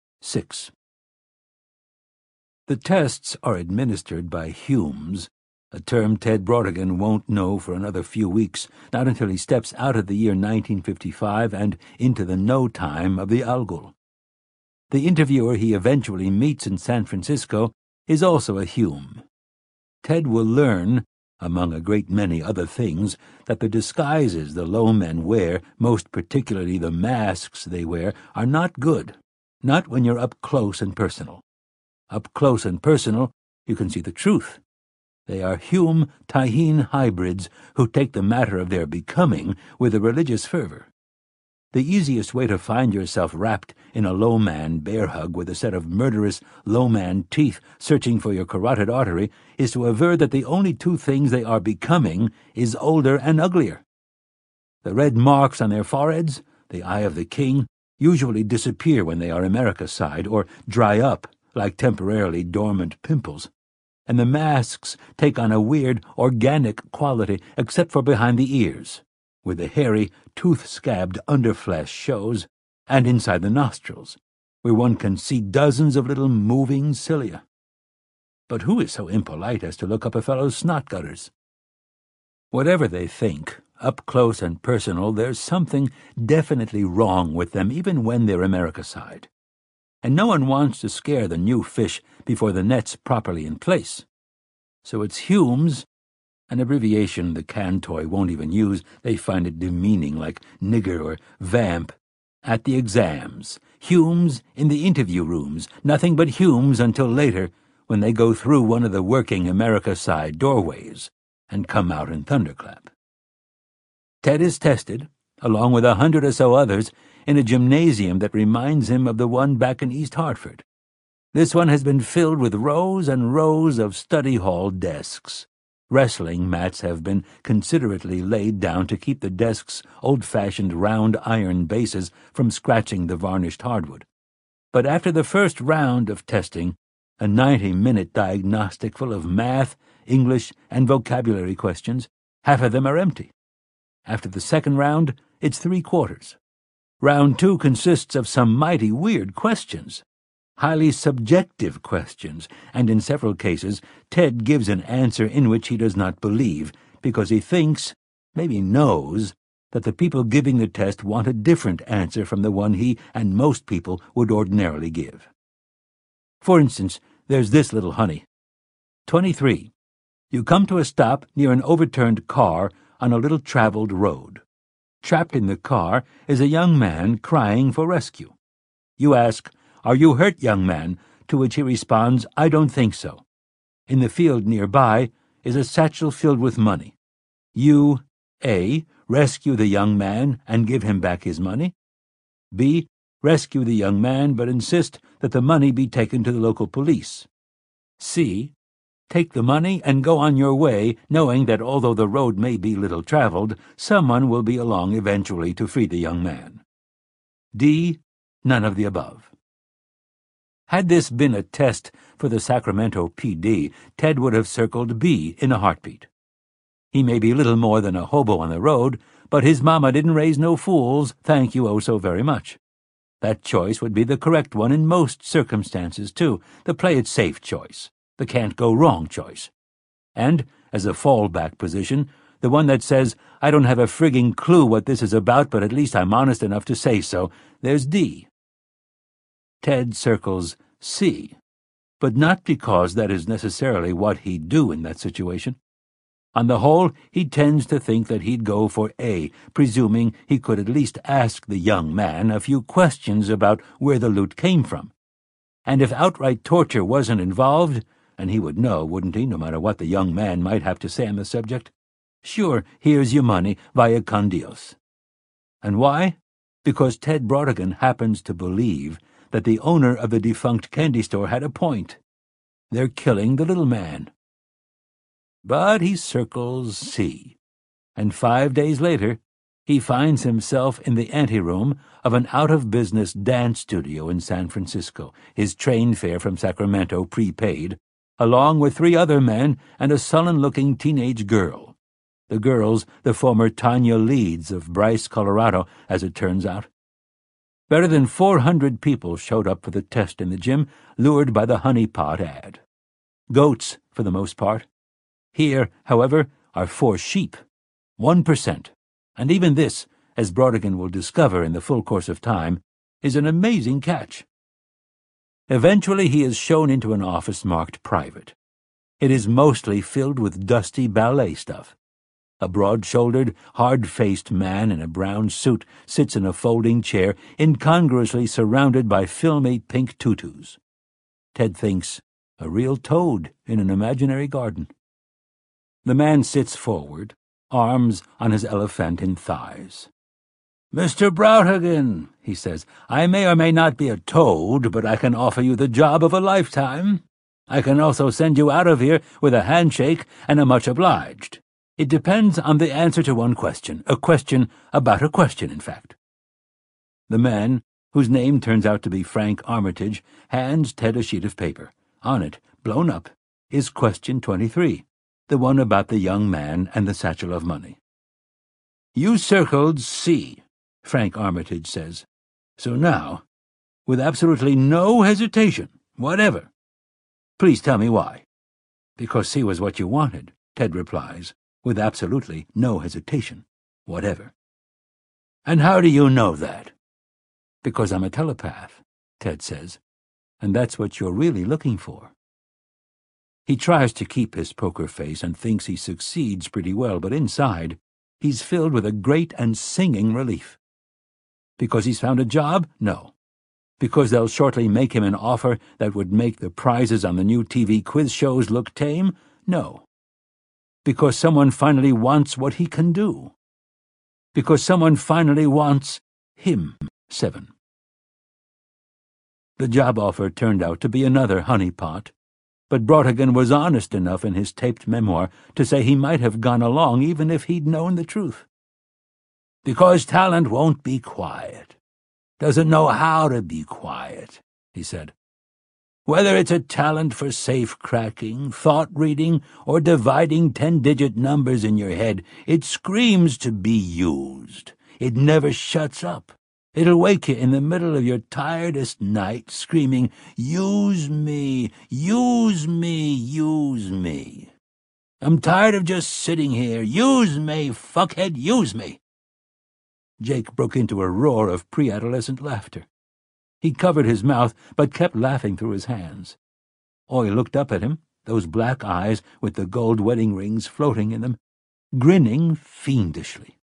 Six. The tests are administered by Humes, a term Ted Brautigan won't know for another few weeks, not until he steps out of the year nineteen fifty-five and into the no time of the Algol. The interviewer he eventually meets in San Francisco is also a Hume. Ted will learn, among a great many other things, that the disguises the low men wear, most particularly the masks they wear, are not good, not when you're up close and personal. Up close and personal, you can see the truth. They are Hume-Tahin hybrids who take the matter of their becoming with a religious fervor. The easiest way to find yourself wrapped in a low-man bear hug with a set of murderous low-man teeth searching for your carotid artery is to aver that the only two things they are becoming is older and uglier. The red marks on their foreheads, the eye of the king, usually disappear when they are America-side or dry up like temporarily dormant pimples, and the masks take on a weird organic quality except for behind the ears, where the hairy, tooth-scabbed underflesh shows, and inside the nostrils, where one can see dozens of little moving cilia. But who is so impolite as to look up a fellow's snot gutters? Whatever they think, up close and personal, there's something definitely wrong with them even when they're America-side. And no one wants to scare the new fish before the net's properly in place. So it's Hume's, an abbreviation the Cantoy won't even use. They find it demeaning, like nigger or vamp. At the exams, Hume's in the interview rooms, nothing but Hume's until later, when they go through one of the working America-side doorways and come out in thunderclap. Ted is tested, along with a hundred or so others, in a gymnasium that reminds him of the one back in East Hartford. This one has been filled with rows and rows of study hall desks. Wrestling mats have been considerately laid down to keep the desks' old-fashioned round iron bases from scratching the varnished hardwood. But after the first round of testing, a ninety-minute diagnostic full of math, English, and vocabulary questions, half of them are empty. After the second round, it's three-quarters. Round two consists of some mighty weird questions. Highly subjective questions, and in several cases Ted gives an answer in which he does not believe, because he thinks, maybe knows, that the people giving the test want a different answer from the one he and most people would ordinarily give. For instance, there's this little honey. twenty-three. You come to a stop near an overturned car on a little traveled road. Trapped in the car is a young man crying for rescue. You ask, "Are you hurt, young man?" To which he responds, "I don't think so." In the field nearby is a satchel filled with money. You, A, rescue the young man and give him back his money. B, rescue the young man but insist that the money be taken to the local police. C, take the money and go on your way, knowing that although the road may be little traveled, someone will be along eventually to free the young man. D, none of the above. Had this been a test for the Sacramento P D, Ted would have circled B in a heartbeat. He may be little more than a hobo on the road, but his mama didn't raise no fools, thank you oh so very much. That choice would be the correct one in most circumstances, too, the play-it-safe choice, the can't-go-wrong choice. And, as a fallback position, the one that says, I don't have a frigging clue what this is about, but at least I'm honest enough to say so, there's D. Ted circles C, but not because that is necessarily what he'd do in that situation. On the whole, he tends to think that he'd go for A, presuming he could at least ask the young man a few questions about where the loot came from. And if outright torture wasn't involved, and he would know, wouldn't he, no matter what the young man might have to say on the subject? Sure, here's your money, via con Dios. And why? Because Ted Brautigan happens to believe that the owner of the defunct candy store had a point. They're killing the little man. But he circles C, and five days later he finds himself in the anteroom of an out-of-business dance studio in San Francisco, his train fare from Sacramento prepaid, along with three other men and a sullen-looking teenage girl. The girl's the former Tanya Leeds of Bryce, Colorado, as it turns out. Better than four hundred people showed up for the test in the gym, lured by the honey pot ad. Goats, for the most part. Here, however, are four sheep, one percent, and even this, as Brodigan will discover in the full course of time, is an amazing catch. Eventually he is shown into an office marked private. It is mostly filled with dusty ballet stuff. A broad-shouldered, hard-faced man in a brown suit sits in a folding chair, incongruously surrounded by filmy pink tutus. Ted thinks, a real toad in an imaginary garden. The man sits forward, arms on his elephantine thighs. "Mister Brodigan," he says, "I may or may not be a toad, but I can offer you the job of a lifetime. I can also send you out of here with a handshake and a much obliged. It depends on the answer to one question, a question about a question, in fact." The man, whose name turns out to be Frank Armitage, hands Ted a sheet of paper. On it, blown up, is question twenty-three, the one about the young man and the satchel of money. "You circled C," Frank Armitage says. "So now, with absolutely no hesitation whatever, please tell me why." "Because C was what you wanted," Ted replies, with absolutely no hesitation whatever. "And how do you know that?" "Because I'm a telepath," Ted says, "and that's what you're really looking for." He tries to keep his poker face and thinks he succeeds pretty well, but inside, he's filled with a great and singing relief. Because he's found a job? No. Because they'll shortly make him an offer that would make the prizes on the new T V quiz shows look tame? No. Because someone finally wants what he can do. Because someone finally wants him. Seven. The job offer turned out to be another honeypot, but Brodigan was honest enough in his taped memoir to say he might have gone along even if he'd known the truth. "Because talent won't be quiet. Doesn't know how to be quiet," he said. "Whether it's a talent for safe-cracking, thought-reading, or dividing ten-digit numbers in your head, it screams to be used. It never shuts up. It'll wake you in the middle of your tiredest night, screaming, 'Use me, use me, use me. I'm tired of just sitting here. Use me, fuckhead, use me.'" Jake broke into a roar of pre-adolescent laughter. He covered his mouth, but kept laughing through his hands. Oy looked up at him, those black eyes with the gold wedding rings floating in them, grinning fiendishly.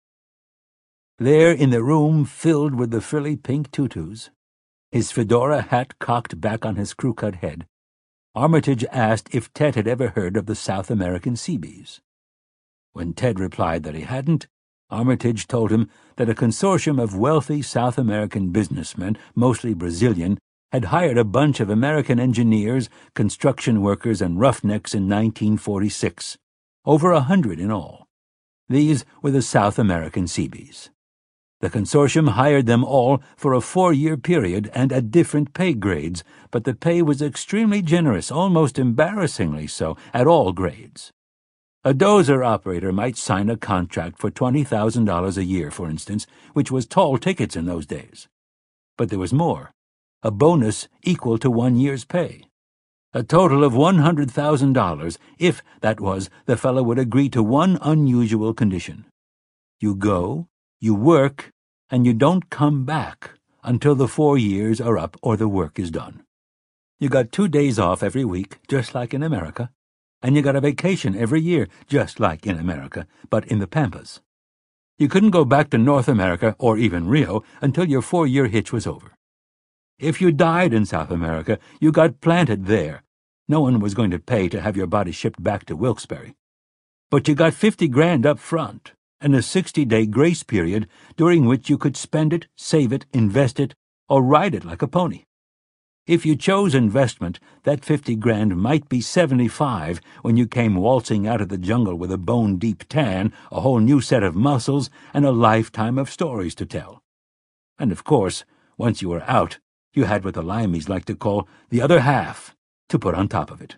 There in the room filled with the frilly pink tutus, his fedora hat cocked back on his crew-cut head, Armitage asked if Ted had ever heard of the South American Seabees. When Ted replied that he hadn't, Armitage told him that a consortium of wealthy South American businessmen, mostly Brazilian, had hired a bunch of American engineers, construction workers, and roughnecks in nineteen forty-six, over a hundred in all. These were the South American Seabees. The consortium hired them all for a four-year period and at different pay grades, but the pay was extremely generous, almost embarrassingly so, at all grades. A dozer operator might sign a contract for twenty thousand dollars a year, for instance, which was tall tickets in those days. But there was more, a bonus equal to one year's pay. A total of one hundred thousand dollars, if, that was, the fellow would agree to one unusual condition. You go, you work, and you don't come back until the four years are up or the work is done. You got two days off every week, just like in America, and you got a vacation every year, just like in America, but in the Pampas. You couldn't go back to North America, or even Rio, until your four-year hitch was over. If you died in South America, you got planted there. No one was going to pay to have your body shipped back to Wilkes-Barre. But you got fifty grand up front, and a sixty-day grace period during which you could spend it, save it, invest it, or ride it like a pony. If you chose investment, that fifty grand might be seventy-five when you came waltzing out of the jungle with a bone-deep tan, a whole new set of muscles, and a lifetime of stories to tell. And of course, once you were out, you had what the Limeys like to call the other half to put on top of it.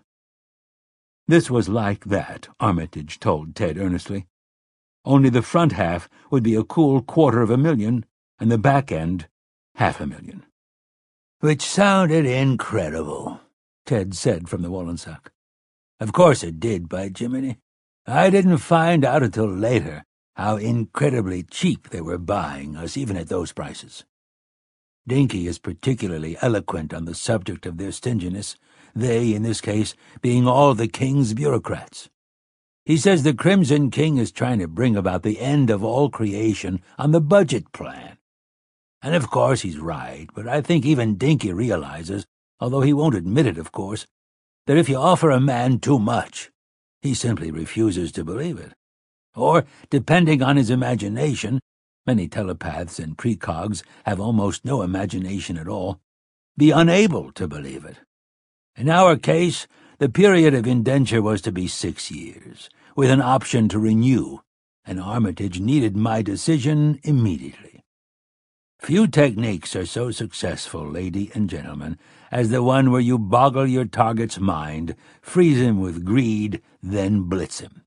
This was like that, Armitage told Ted earnestly. Only the front half would be a cool quarter of a million, and the back end half a million. "Which sounded incredible," Ted said from the Wollensack. "Of course it did, by Jiminy. I didn't find out until later how incredibly cheap they were buying us, even at those prices. Dinky is particularly eloquent on the subject of their stinginess, they, in this case, being all the king's bureaucrats. He says the Crimson King is trying to bring about the end of all creation on the budget plan. And of course he's right, but I think even Dinky realizes, although he won't admit it, of course, that if you offer a man too much, he simply refuses to believe it. Or, depending on his imagination, many telepaths and precogs have almost no imagination at all, be unable to believe it. In our case, the period of indenture was to be six years, with an option to renew, and Armitage needed my decision immediately. Few techniques are so successful, lady and gentlemen, as the one where you boggle your target's mind, freeze him with greed, then blitz him.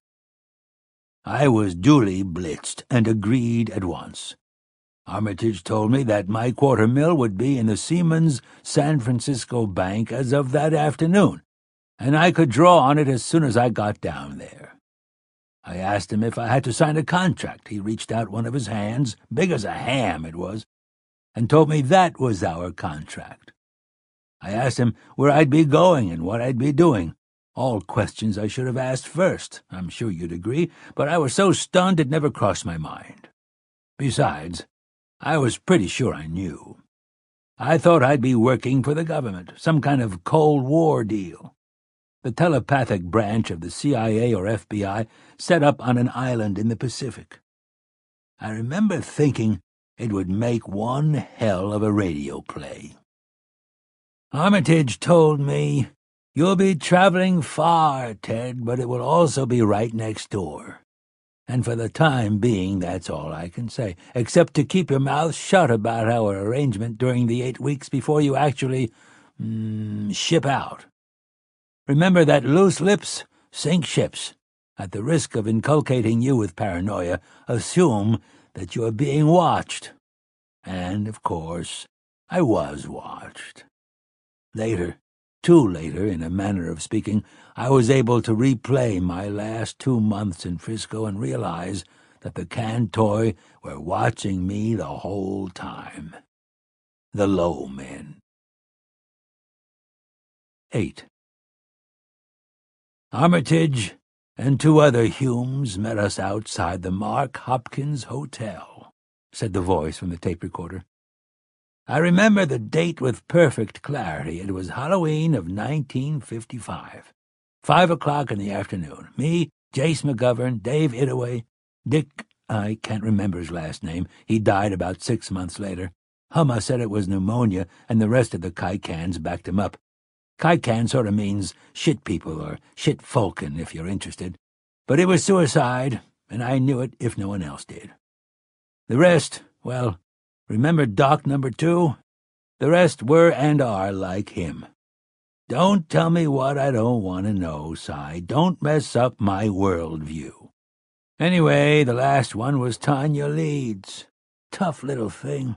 I was duly blitzed and agreed at once. Armitage told me that my quarter mil would be in the Siemens San Francisco Bank as of that afternoon, and I could draw on it as soon as I got down there. I asked him if I had to sign a contract. He reached out one of his hands, big as a ham it was, and told me that was our contract. I asked him where I'd be going and what I'd be doing. All questions I should have asked first, I'm sure you'd agree, but I was so stunned it never crossed my mind. Besides, I was pretty sure I knew. I thought I'd be working for the government, some kind of Cold War deal. The telepathic branch of the C I A or F B I set up on an island in the Pacific. I remember thinking it would make one hell of a radio play. Armitage told me, "You'll be traveling far, Ted, but it will also be right next door. And for the time being, that's all I can say, except to keep your mouth shut about our arrangement during the eight weeks before you actually mm, ship out. Remember that loose lips sink ships. At the risk of inculcating you with paranoia, assume that you are being watched." And, of course, I was watched. Later, too later, in a manner of speaking, I was able to replay my last two months in Frisco and realize that the Cantoi were watching me the whole time. The low men. Eight. Armitage and two other Humes met us outside the Mark Hopkins Hotel, said the voice from the tape recorder. I remember the date with perfect clarity. It was Halloween of nineteen fifty-five. Five o'clock in the afternoon. Me, Jace McGovern, Dave Idaway, Dick, I can't remember his last name. He died about six months later. Humma said it was pneumonia, and the rest of the Kaikans backed him up. Kaikan sort of means shit people or shit folkin', if you're interested. But it was suicide, and I knew it if no one else did. The rest, well, remember Doc number two? The rest were and are like him. Don't tell me what I don't want to know, Cy. Don't mess up my world view. Anyway, the last one was Tanya Leeds. Tough little thing.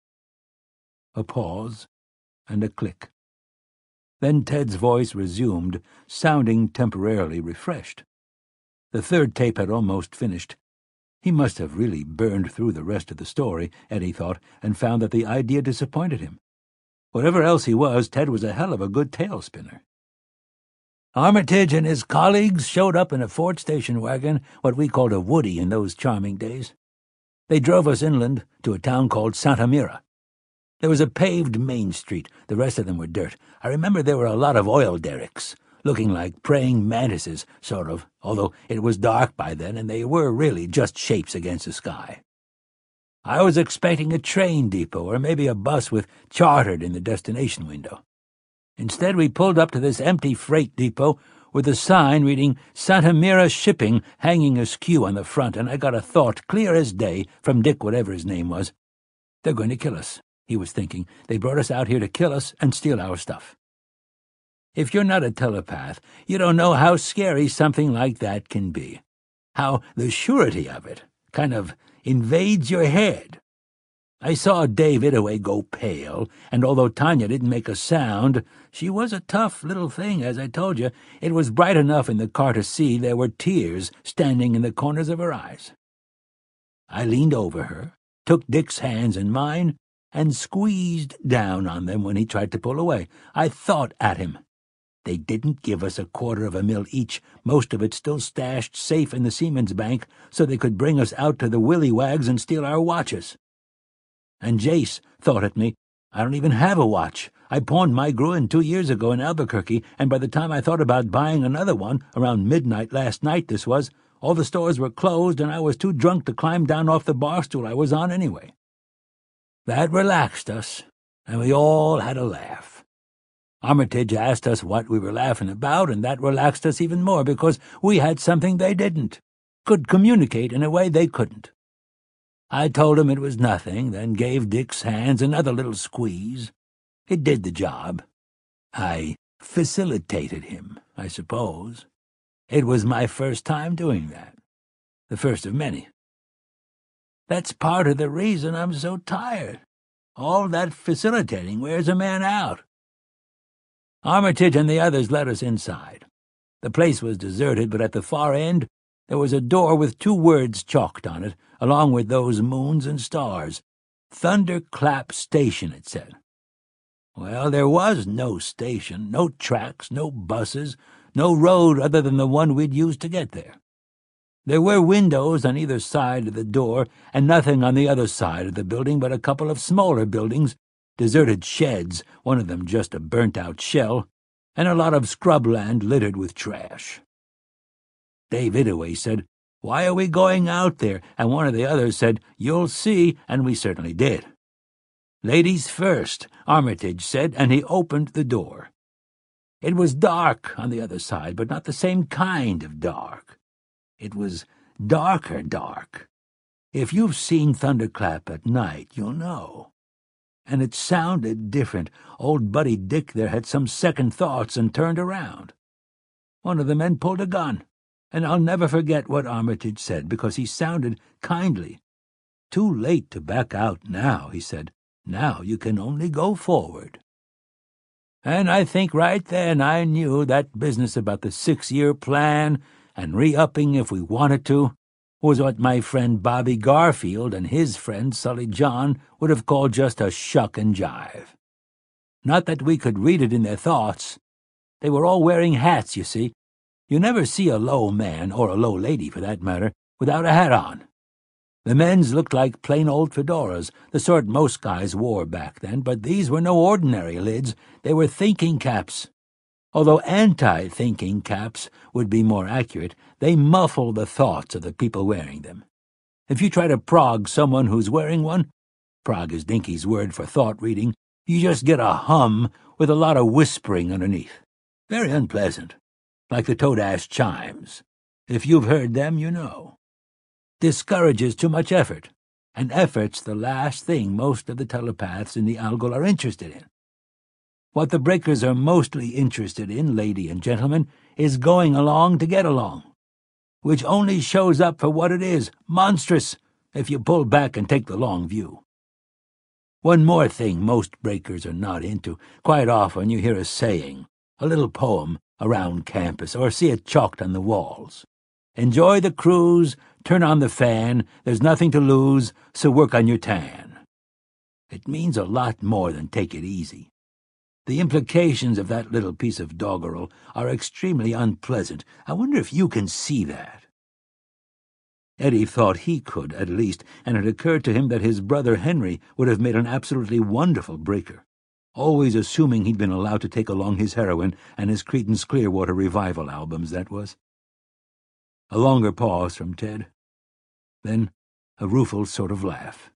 A pause and a click. Then Ted's voice resumed, sounding temporarily refreshed. The third tape had almost finished. He must have really burned through the rest of the story, Eddie thought, and found that the idea disappointed him. Whatever else he was, Ted was a hell of a good tail spinner. Armitage and his colleagues showed up in a Ford station wagon, what we called a woody in those charming days. They drove us inland to a town called Santa Mira. There was a paved main street. The rest of them were dirt. I remember there were a lot of oil derricks, looking like praying mantises, sort of, although it was dark by then and they were really just shapes against the sky. I was expecting a train depot or maybe a bus with chartered in the destination window. Instead, we pulled up to this empty freight depot with a sign reading Santa Mira Shipping hanging askew on the front, and I got a thought, clear as day, from Dick whatever his name was. They're going to kill us, he was thinking. They brought us out here to kill us and steal our stuff. If you're not a telepath, you don't know how scary something like that can be. How the surety of it kind of invades your head. I saw Dave Idaway go pale, and although Tanya didn't make a sound, she was a tough little thing, as I told you. It was bright enough in the car to see there were tears standing in the corners of her eyes. I leaned over her, took Dick's hands in mine, and squeezed down on them when he tried to pull away. I thought at him. They didn't give us a quarter of a mil each, most of it still stashed safe in the Siemens Bank, so they could bring us out to the Willywags and steal our watches. And Jace thought at me. I don't even have a watch. I pawned my Gruen two years ago in Albuquerque, and by the time I thought about buying another one, around midnight last night this was, all the stores were closed and I was too drunk to climb down off the bar stool I was on anyway. That relaxed us, and we all had a laugh. Armitage asked us what we were laughing about, and that relaxed us even more because we had something they didn't, could communicate in a way they couldn't. I told him it was nothing, then gave Dick's hands another little squeeze. It did the job. I facilitated him, I suppose. It was my first time doing that, the first of many. That's part of the reason I'm so tired. All that facilitating wears a man out. Armitage and the others let us inside. The place was deserted, but at the far end there was a door with two words chalked on it, along with those moons and stars. Thunderclap Station, it said. Well, there was no station, no tracks, no buses, no road other than the one we'd used to get there. There were windows on either side of the door, and nothing on the other side of the building but a couple of smaller buildings, deserted sheds, one of them just a burnt-out shell, and a lot of scrubland littered with trash. Dave Idaway said, "Why are we going out there?" And one of the others said, "You'll see," and we certainly did. "Ladies first," Armitage said, and he opened the door. It was dark on the other side, but not the same kind of dark. It was darker dark. If you've seen Thunderclap at night, you'll know. And it sounded different. Old Buddy Dick there had some second thoughts and turned around. One of the men pulled a gun, and I'll never forget what Armitage said, because he sounded kindly. "Too late to back out now," he said. "Now you can only go forward." And I think right then I knew that business about the six-year plan and re-upping if we wanted to was what my friend Bobby Garfield and his friend Sully John would have called just a shuck and jive. Not that we could read it in their thoughts. They were all wearing hats, you see. You never see a low man, or a low lady for that matter, without a hat on. The men's looked like plain old fedoras, the sort most guys wore back then, but these were no ordinary lids. They were thinking caps. Although anti-thinking caps would be more accurate, they muffle the thoughts of the people wearing them. If you try to prog someone who's wearing one, prog is Dinky's word for thought-reading, you just get a hum with a lot of whispering underneath. Very unpleasant, like the Toad-Ash chimes. If you've heard them, you know. Discourages too much effort, and effort's the last thing most of the telepaths in the Algol are interested in. What the breakers are mostly interested in, lady and gentlemen, is going along to get along, which only shows up for what it is, monstrous, if you pull back and take the long view. One more thing most breakers are not into. Quite often you hear a saying, a little poem, around campus, or see it chalked on the walls. Enjoy the cruise, turn on the fan, there's nothing to lose, so work on your tan. It means a lot more than take it easy. The implications of that little piece of doggerel are extremely unpleasant. I wonder if you can see that. Eddie thought he could, at least, and it occurred to him that his brother Henry would have made an absolutely wonderful breaker, always assuming he'd been allowed to take along his heroin and his Creedence Clearwater Revival albums, that was. A longer pause from Ted. Then a rueful sort of laugh.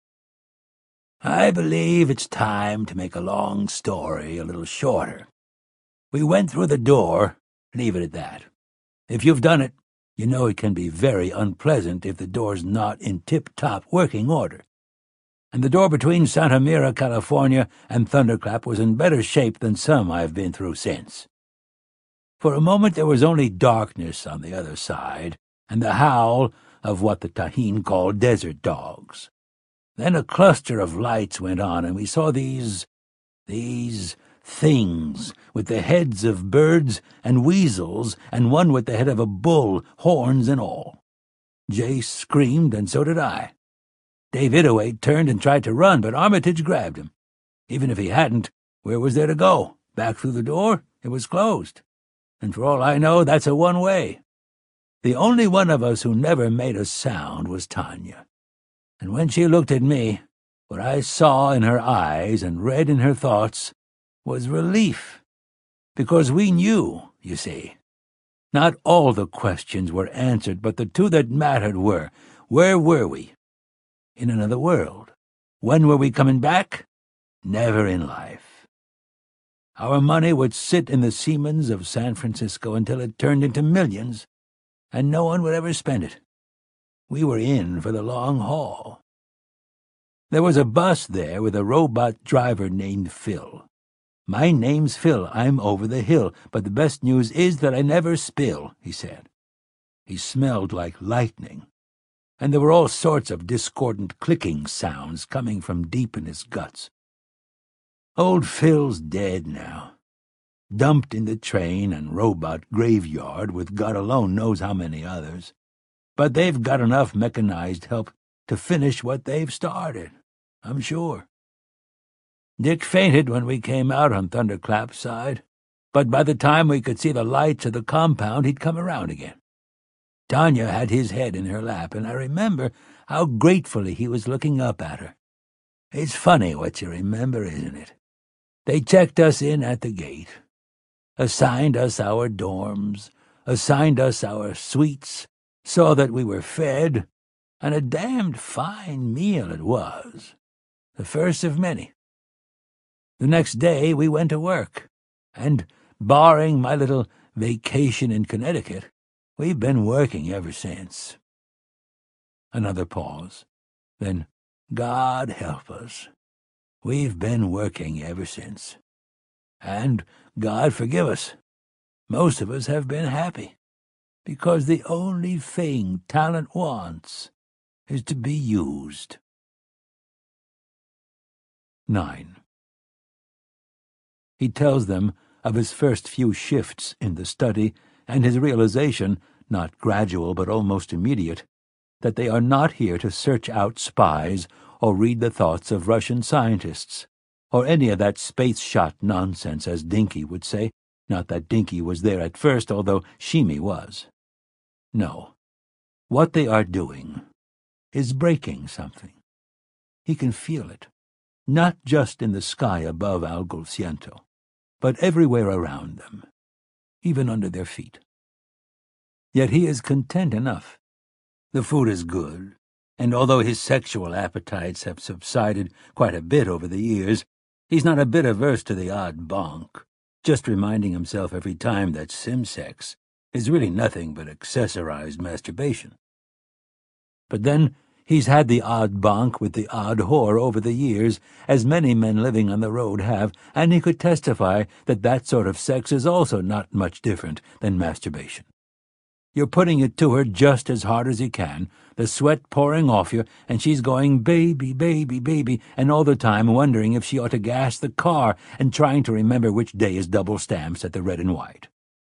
"I believe it's time to make a long story a little shorter. We went through the door, leave it at that. If you've done it, you know it can be very unpleasant if the door's not in tip-top working order. And the door between Santa Mira, California, and Thunderclap was in better shape than some I've been through since. For a moment there was only darkness on the other side, and the howl of what the Tajín called desert dogs. Then a cluster of lights went on, and we saw these, these things with the heads of birds and weasels, and one with the head of a bull, horns and all. Jay screamed, and so did I. Dave Iddoway turned and tried to run, but Armitage grabbed him. Even if he hadn't, where was there to go? Back through the door? It was closed. And for all I know, that's a one-way. The only one of us who never made a sound was Tanya. And when she looked at me, what I saw in her eyes and read in her thoughts was relief. Because we knew, you see. Not all the questions were answered, but the two that mattered were, where were we? In another world. When were we coming back? Never in life. Our money would sit in the Siemens of San Francisco until it turned into millions, and no one would ever spend it. We were in for the long haul. There was a bus there with a robot driver named Phil. My name's Phil, I'm over the hill, but the best news is that I never spill, he said. He smelled like lightning, and there were all sorts of discordant clicking sounds coming from deep in his guts. Old Phil's dead now, dumped in the train and robot graveyard with God alone knows how many others. But they've got enough mechanized help to finish what they've started, I'm sure. Dick fainted when we came out on Thunderclap's side, but by the time we could see the lights of the compound, he'd come around again. Tanya had his head in her lap, and I remember how gratefully he was looking up at her. It's funny what you remember, isn't it? They checked us in at the gate, assigned us our dorms, assigned us our suites, saw that we were fed, and a damned fine meal it was, the first of many. The next day we went to work, and, barring my little vacation in Connecticut, we've been working ever since. Another pause. Then, God help us. We've been working ever since. And, God forgive us, most of us have been happy, because the only thing talent wants is to be used. Nine. He tells them of his first few shifts in the study and his realization, not gradual but almost immediate, that they are not here to search out spies or read the thoughts of Russian scientists, or any of that space-shot nonsense, as Dinky would say, not that Dinky was there at first, although Shimi was. No, what they are doing is breaking something. He can feel it, not just in the sky above Algulciento, but everywhere around them, even under their feet. Yet he is content enough. The food is good, and although his sexual appetites have subsided quite a bit over the years, he's not a bit averse to the odd bonk, just reminding himself every time that simsex is really nothing but accessorized masturbation. But then he's had the odd bonk with the odd whore over the years, as many men living on the road have, and he could testify that that sort of sex is also not much different than masturbation. You're putting it to her just as hard as you can, the sweat pouring off you, and she's going, baby, baby, baby, and all the time wondering if she ought to gas the car and trying to remember which day is double stamps at the red and white.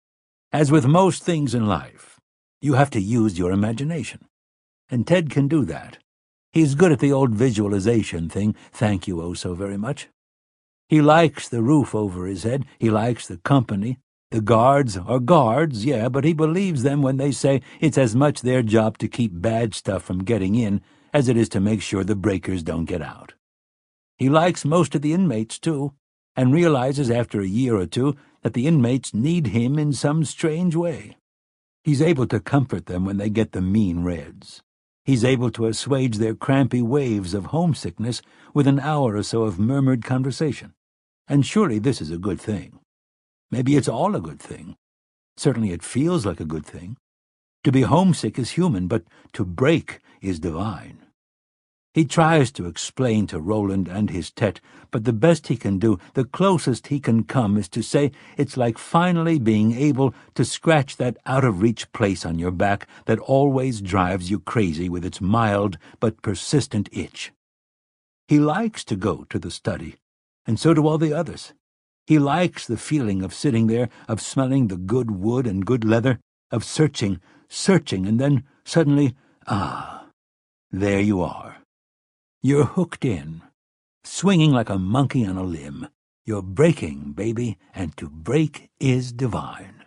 As with most things in life, you have to use your imagination. And Ted can do that. He's good at the old visualization thing, thank you oh so very much. He likes the roof over his head, he likes the company. The guards are guards, yeah, but he believes them when they say it's as much their job to keep bad stuff from getting in as it is to make sure the breakers don't get out. He likes most of the inmates, too, and realizes after a year or two that the inmates need him in some strange way. He's able to comfort them when they get the mean reds. He's able to assuage their crampy waves of homesickness with an hour or so of murmured conversation. And surely this is a good thing. Maybe it's all a good thing. Certainly it feels like a good thing. To be homesick is human, but to break is divine. He tries to explain to Roland and his Tet, but the best he can do, the closest he can come, is to say it's like finally being able to scratch that out-of-reach place on your back that always drives you crazy with its mild but persistent itch. He likes to go to the study, and so do all the others. He likes the feeling of sitting there, of smelling the good wood and good leather, of searching, searching, and then suddenly, ah, there you are. You're hooked in, swinging like a monkey on a limb. You're breaking, baby, and to break is divine.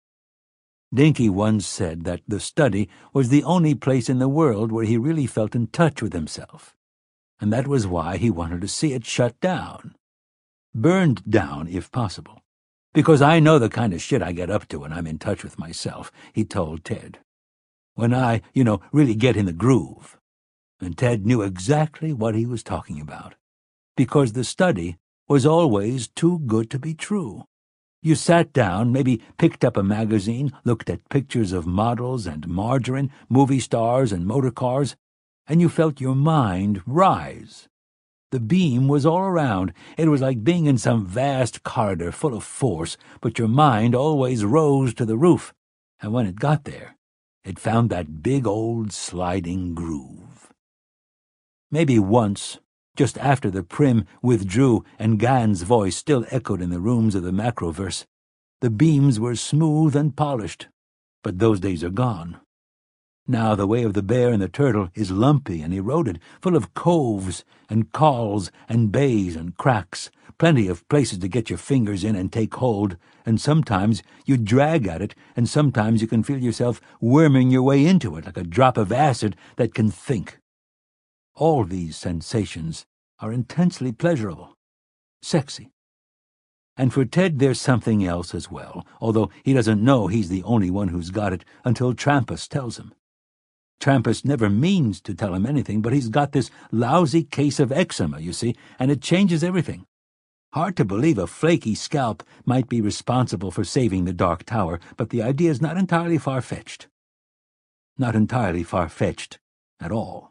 Dinky once said that the study was the only place in the world where he really felt in touch with himself, and that was why he wanted to see it shut down. Burned down, if possible. Because I know the kind of shit I get up to when I'm in touch with myself, he told Ted. When I, you know, really get in the groove. And Ted knew exactly what he was talking about. Because the study was always too good to be true. You sat down, maybe picked up a magazine, looked at pictures of models and margarine, movie stars and motor cars, and you felt your mind rise. The beam was all around. It was like being in some vast corridor full of force, but your mind always rose to the roof, and when it got there, it found that big old sliding groove. Maybe once, just after the Prim withdrew and Gan's voice still echoed in the rooms of the Macroverse, the beams were smooth and polished, but those days are gone. Now the way of the bear and the turtle is lumpy and eroded, full of coves and calls and bays and cracks, plenty of places to get your fingers in and take hold, and sometimes you drag at it, and sometimes you can feel yourself worming your way into it like a drop of acid that can think. All these sensations are intensely pleasurable, sexy. And for Ted there's something else as well, although he doesn't know he's the only one who's got it until Trampas tells him. Trampas never means to tell him anything, but he's got this lousy case of eczema, you see, and it changes everything. Hard to believe a flaky scalp might be responsible for saving the Dark Tower, but the idea is not entirely far-fetched. Not entirely far-fetched at all.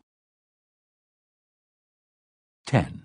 ten.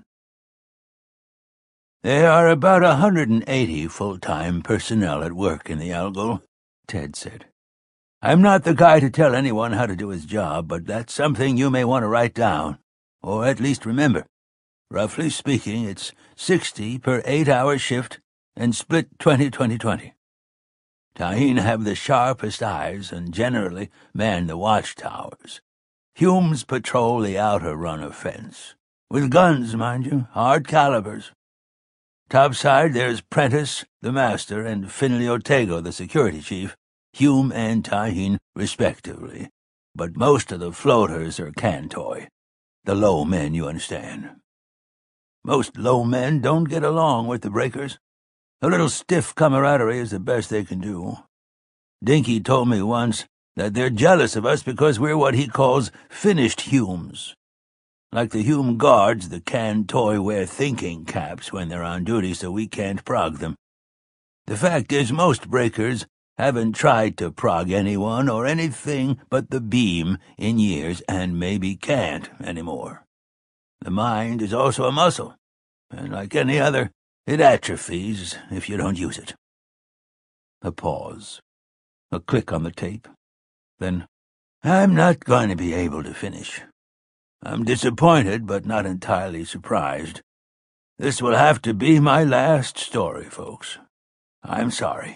There are about a hundred and eighty full-time personnel at work in the Algol, Ted said. I'm not the guy to tell anyone how to do his job, but that's something you may want to write down, or at least remember. Roughly speaking, it's sixty per eight-hour shift, and split twenty twenty twenty. Taheen have the sharpest eyes and generally man the watchtowers. Humes patrol the outer run of fence. With guns, mind you, hard calibers. Topside there's Prentice, the master, and Finley Otego, the security chief, Hume and Taheen, respectively. But most of the floaters are Cantoy. The low men, you understand. Most low men don't get along with the breakers. A little stiff camaraderie is the best they can do. Dinky told me once that they're jealous of us because we're what he calls finished Humes. Like the Hume guards, the Cantoy wear thinking caps when they're on duty so we can't prog them. The fact is most breakers haven't tried to prog anyone or anything but the beam in years and maybe can't anymore. The mind is also a muscle, and like any other, it atrophies if you don't use it. A pause. A click on the tape. Then, I'm not going to be able to finish. I'm disappointed, but not entirely surprised. This will have to be my last story, folks. I'm sorry.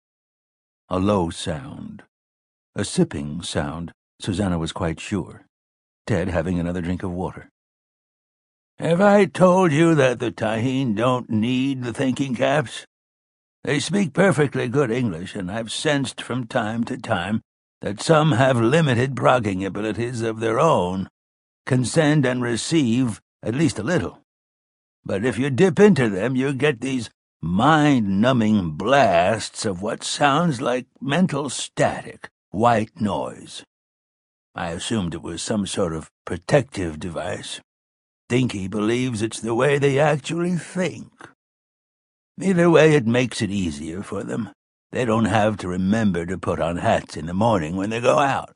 A low sound. A sipping sound, Susanna was quite sure. Ted having another drink of water. Have I told you that the Taheen don't need the thinking caps? They speak perfectly good English, and I've sensed from time to time that some have limited progging abilities of their own, can send and receive at least a little. But if you dip into them, you get these mind-numbing blasts of what sounds like mental static, white noise. I assumed it was some sort of protective device. Dinky believes it's the way they actually think. Either way, it makes it easier for them. They don't have to remember to put on hats in the morning when they go out.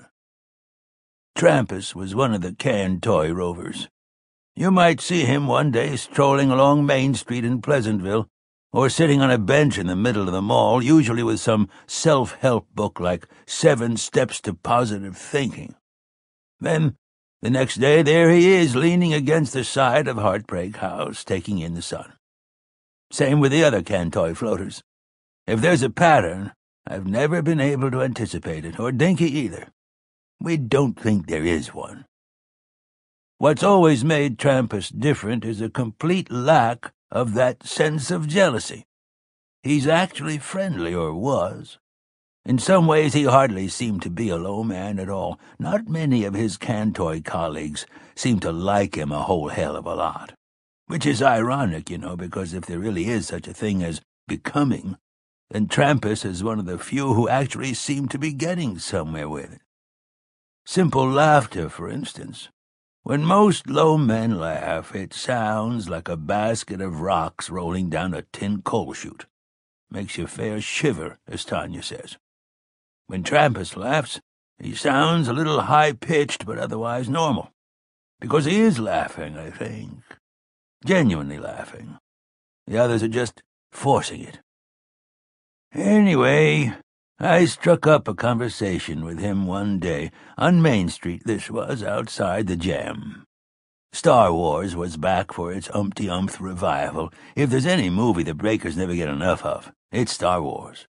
Trampas was one of the Cantoy rovers. You might see him one day strolling along Main Street in Pleasantville, or sitting on a bench in the middle of the mall, usually with some self-help book like Seven Steps to Positive Thinking. Then The next day, there he is, leaning against the side of Heartbreak House, taking in the sun. Same with the other Cantoy floaters. If there's a pattern, I've never been able to anticipate it, or Dinky either. We don't think there is one. What's always made Trampas different is a complete lack of that sense of jealousy. He's actually friendly, or was. In some ways he hardly seemed to be a low man at all. Not many of his Cantoy colleagues seem to like him a whole hell of a lot. Which is ironic, you know, because if there really is such a thing as becoming, then Trampas is one of the few who actually seem to be getting somewhere with it. Simple laughter, for instance. When most low men laugh, it sounds like a basket of rocks rolling down a tin coal chute. Makes you fair shiver, as Tanya says. When Trampas laughs, he sounds a little high-pitched but otherwise normal. Because he is laughing, I think. Genuinely laughing. The others are just forcing it. Anyway, I struck up a conversation with him one day, on Main Street this was, outside the Jam. Star Wars was back for its umpty-umpth revival. If there's any movie the Breakers never get enough of, it's Star Wars.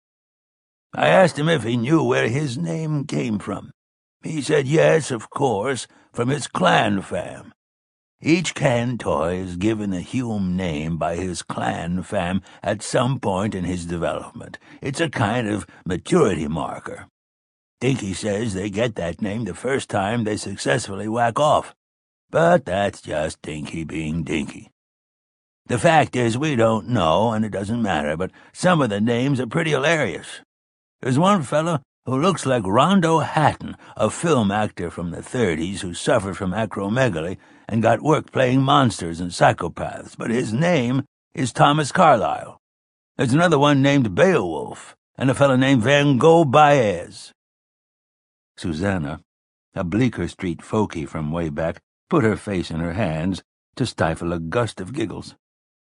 I asked him if he knew where his name came from. He said yes, of course, from his clan fam. Each Cantoy is given a Hume name by his clan fam at some point in his development. It's a kind of maturity marker. Dinky says they get that name the first time they successfully whack off. But that's just Dinky being Dinky. The fact is we don't know, and it doesn't matter, but some of the names are pretty hilarious. There's one fellow who looks like Rondo Hatton, a film actor from the thirties who suffered from acromegaly and got work playing monsters and psychopaths, but his name is Thomas Carlyle. There's another one named Beowulf, and a fellow named Van Gogh Baez. Susanna, a Bleecker Street folkie from way back, put her face in her hands to stifle a gust of giggles.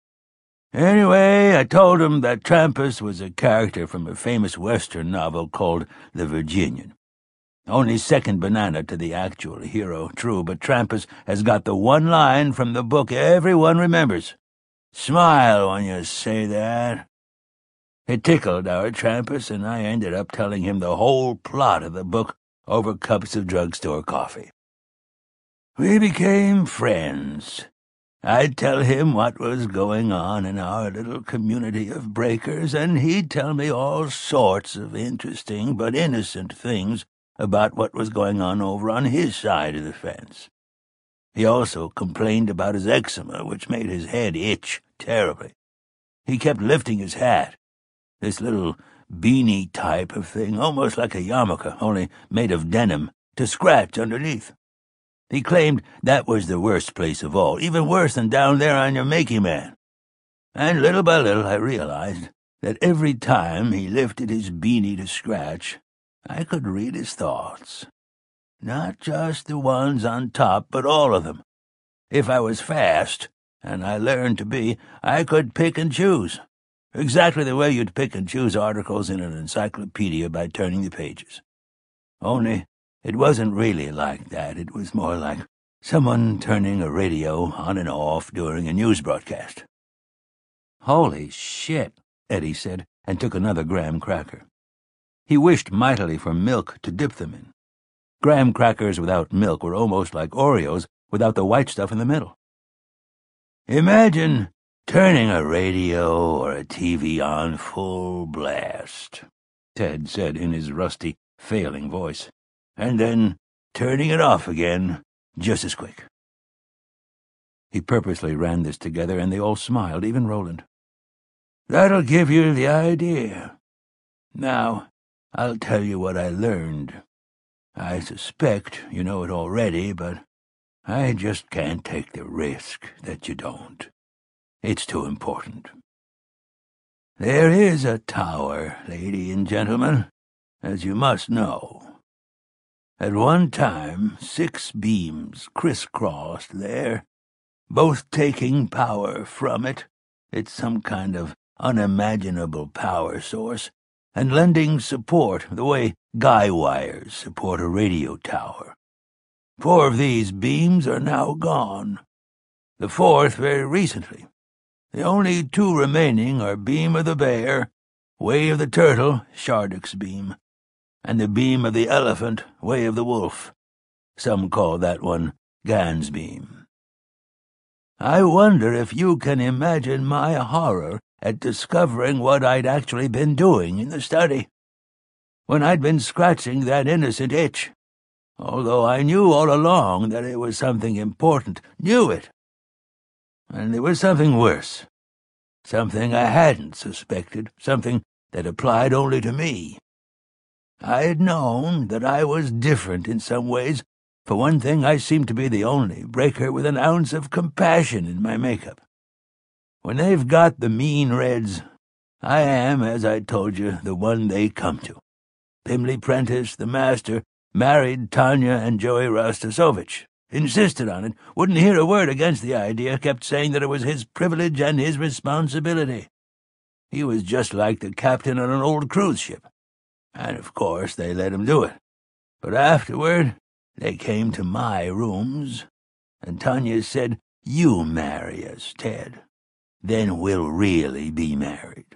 Anyway, I told him that Trampas was a character from a famous Western novel called The Virginian. Only second banana to the actual hero, true, but Trampas has got the one line from the book everyone remembers. Smile when you say that. It tickled our Trampas, and I ended up telling him the whole plot of the book over cups of drugstore coffee. We became friends. I'd tell him what was going on in our little community of breakers, and he'd tell me all sorts of interesting but innocent things about what was going on over on his side of the fence. He also complained about his eczema, which made his head itch terribly. He kept lifting his hat, this little beanie type of thing, almost like a yarmulke, only made of denim, to scratch underneath. He claimed that was the worst place of all, even worse than down there on your Makey Man. And little by little I realized that every time he lifted his beanie to scratch, I could read his thoughts. Not just the ones on top, but all of them. If I was fast, and I learned to be, I could pick and choose. Exactly the way you'd pick and choose articles in an encyclopedia by turning the pages. Only it wasn't really like that. It was more like someone turning a radio on and off during a news broadcast. Holy shit, Eddie said, and took another graham cracker. He wished mightily for milk to dip them in. Graham crackers without milk were almost like Oreos without the white stuff in the middle. Imagine turning a radio or a T V on full blast, Ted said in his rusty, failing voice, and then turning it off again just as quick. He purposely ran this together, and they all smiled, even Roland. That'll give you the idea. Now, I'll tell you what I learned. I suspect you know it already, but I just can't take the risk that you don't. It's too important. There is a tower, lady and gentlemen, as you must know. At one time, six beams crisscrossed there, both taking power from it. It's some kind of unimaginable power source, and lending support the way guy wires support a radio tower. Four of these beams are now gone. The fourth very recently. The only two remaining are Beam of the Bear, Way of the Turtle, Sharduk's beam, and the Beam of the Elephant, Way of the Wolf. Some call that one Gan's beam. I wonder if you can imagine my horror at discovering what I'd actually been doing in the study, when I'd been scratching that innocent itch, although I knew all along that it was something important, knew it. And there was something worse, something I hadn't suspected, something that applied only to me. I had known that I was different in some ways. For one thing, I seemed to be the only breaker with an ounce of compassion in my makeup. When they've got the mean reds, I am, as I told you, the one they come to. Pimley Prentice, the master, married Tanya and Joey Rostasovich. Insisted on it, wouldn't hear a word against the idea, kept saying that it was his privilege and his responsibility. He was just like the captain on an old cruise ship. And, of course, they let him do it. But afterward, they came to my rooms, and Tanya said, "You marry us, Ted. Then we'll really be married."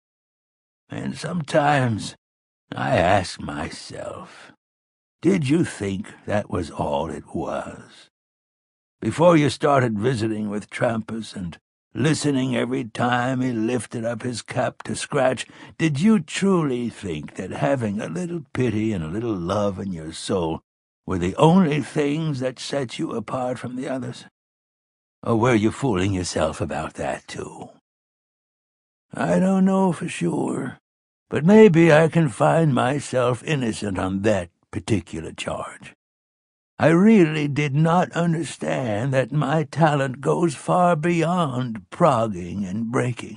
And sometimes I ask myself, did you think that was all it was? Before you started visiting with Trampas and listening every time he lifted up his cap to scratch, did you truly think that having a little pity and a little love in your soul were the only things that set you apart from the others? Or were you fooling yourself about that, too? I don't know for sure, but maybe I can find myself innocent on that particular charge. I really did not understand that my talent goes far beyond progging and breaking.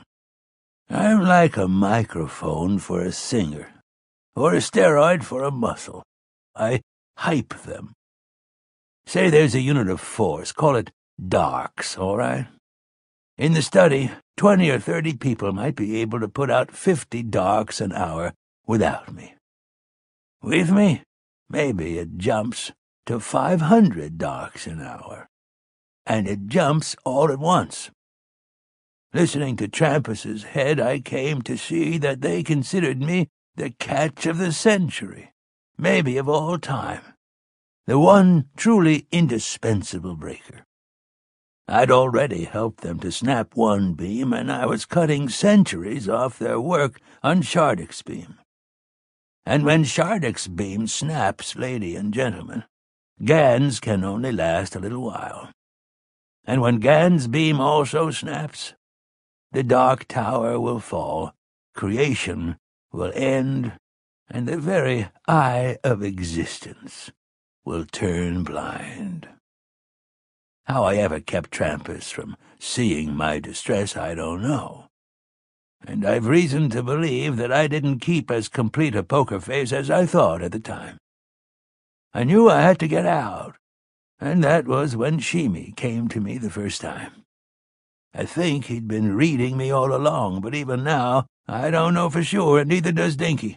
I'm like a microphone for a singer, or a steroid for a muscle. I hype them. Say there's a unit of force, call it darks, all right? In the study, twenty or thirty people might be able to put out fifty darks an hour without me. With me, maybe it jumps to five hundred darks an hour, and it jumps all at once. Listening to Trampas's head, I came to see that they considered me the catch of the century, maybe of all time, the one truly indispensable breaker. I'd already helped them to snap one beam, and I was cutting centuries off their work on Sharduk's beam. And when Sharduk's beam snaps, lady and gentlemen, Gan's can only last a little while. And when Gan's beam also snaps, the Dark Tower will fall, creation will end, and the very eye of existence will turn blind. How I ever kept Trampas from seeing my distress, I don't know. And I've reason to believe that I didn't keep as complete a poker face as I thought at the time. I knew I had to get out, and that was when Shimi came to me the first time. I think he'd been reading me all along, but even now I don't know for sure, and neither does Dinky.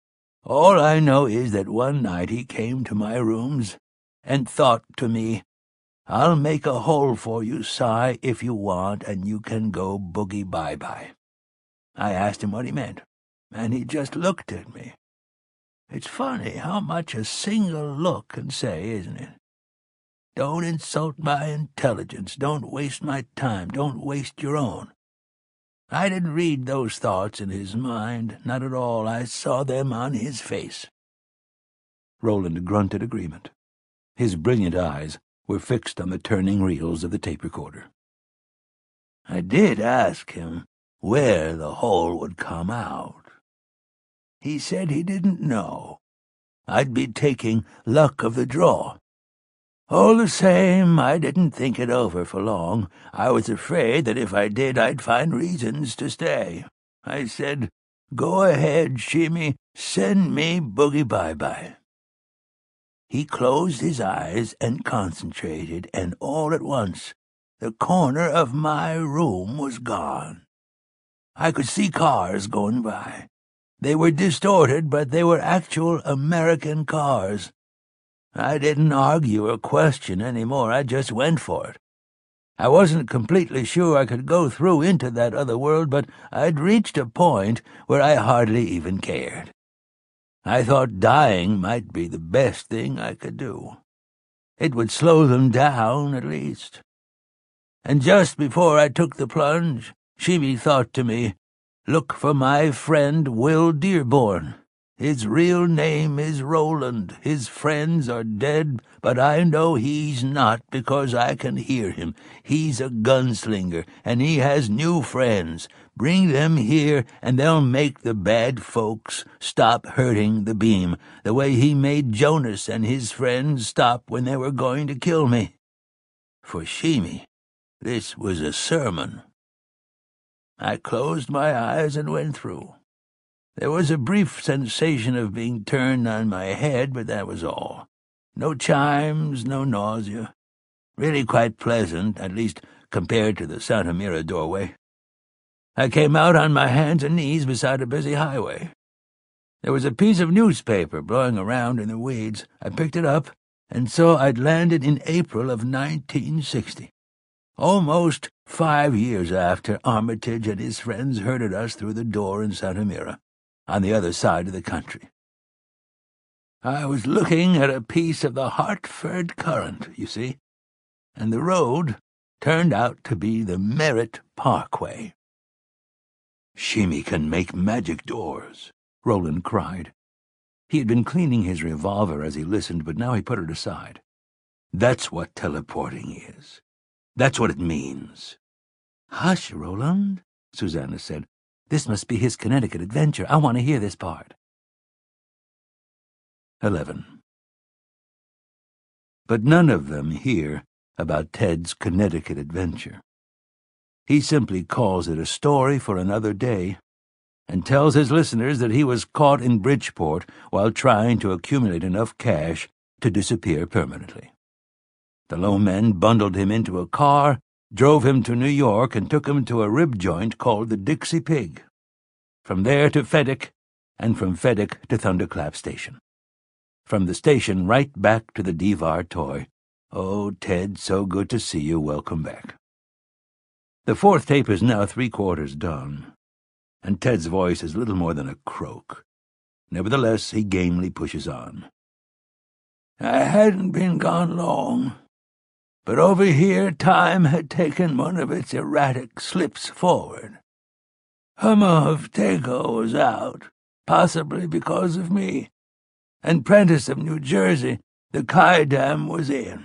All I know is that one night he came to my rooms and thought to me, "I'll make a hole for you, Si, if you want, and you can go boogie bye-bye." I asked him what he meant, and he just looked at me. It's funny how much a single look can say, isn't it? Don't insult my intelligence. Don't waste my time. Don't waste your own. I didn't read those thoughts in his mind, not at all. I saw them on his face. Roland grunted agreement. His brilliant eyes were fixed on the turning reels of the tape recorder. I did ask him where the hole would come out. He said he didn't know. I'd be taking luck of the draw. All the same, I didn't think it over for long. I was afraid that if I did, I'd find reasons to stay. I said, "Go ahead, Shimmy, send me boogie bye-bye." He closed his eyes and concentrated, and all at once the corner of my room was gone. I could see cars going by. They were distorted, but they were actual American cars. I didn't argue or question any more. I just went for it. I wasn't completely sure I could go through into that other world, but I'd reached a point where I hardly even cared. I thought dying might be the best thing I could do. It would slow them down, at least. And just before I took the plunge, Shimi thought to me, "Look for my friend Will Dearborn. His real name is Roland. His friends are dead, but I know he's not because I can hear him. He's a gunslinger, and he has new friends. Bring them here, and they'll make the bad folks stop hurting the beam, the way he made Jonas and his friends stop when they were going to kill me." For Shimi, this was a sermon. I closed my eyes and went through. There was a brief sensation of being turned on my head, but that was all. No chimes, no nausea. Really quite pleasant, at least compared to the Santa Mira doorway. I came out on my hands and knees beside a busy highway. There was a piece of newspaper blowing around in the weeds. I picked it up and saw I'd landed in April of nineteen sixty. Almost five years after Armitage and his friends herded us through the door in Santa Mira, on the other side of the country. I was looking at a piece of the Hartford Current, you see, and the road turned out to be the Merritt Parkway. "Shimi can make magic doors," Roland cried. He had been cleaning his revolver as he listened, but now he put it aside. "That's what teleporting is. That's what it means." "Hush, Roland," Susanna said. "This must be his Connecticut adventure. I want to hear this part." Eleven. But none of them hear about Ted's Connecticut adventure. He simply calls it a story for another day and tells his listeners that he was caught in Bridgeport while trying to accumulate enough cash to disappear permanently. The low men bundled him into a car, drove him to New York, and took him to a rib joint called the Dixie Pig. From there to Feddick, and from Feddick to Thunderclap Station. From the station right back to the Devar toy. Oh, Ted, so good to see you. Welcome back. The fourth tape is now three-quarters done, and Ted's voice is little more than a croak. Nevertheless, he gamely pushes on. "I hadn't been gone long, but over here time had taken one of its erratic slips forward. Hummer of Tago was out, possibly because of me, and Prentice of New Jersey, the Quidam, was in.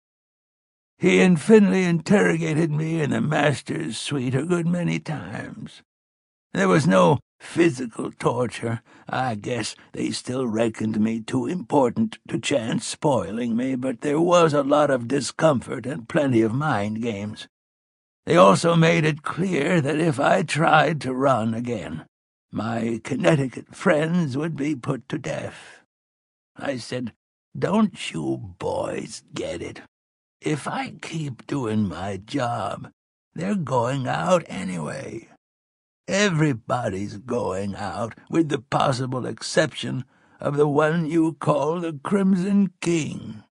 He and Finley interrogated me in the master's suite a good many times. There was no physical torture. I guess they still reckoned me too important to chance spoiling me, but there was a lot of discomfort and plenty of mind games. They also made it clear that if I tried to run again, my Connecticut friends would be put to death. I said, 'Don't you boys get it? If I keep doing my job, they're going out anyway. Everybody's going out, with the possible exception of the one you call the Crimson King.'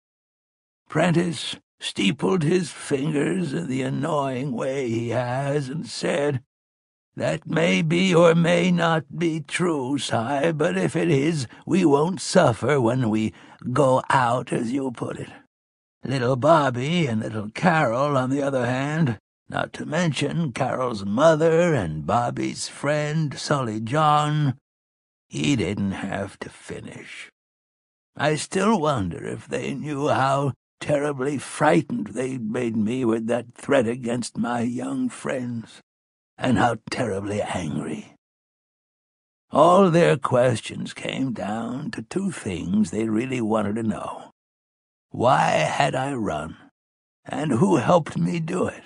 Prentice steepled his fingers in the annoying way he has and said, 'That may be or may not be true, Si, but if it is, we won't suffer when we go out, as you put it. Little Bobby and little Carol, on the other hand, not to mention Carol's mother and Bobby's friend, Sully John, he didn't have to finish. I still wonder if they knew how terribly frightened they'd made me with that threat against my young friends, and how terribly angry. All their questions came down to two things they really wanted to know. Why had I run, and who helped me do it?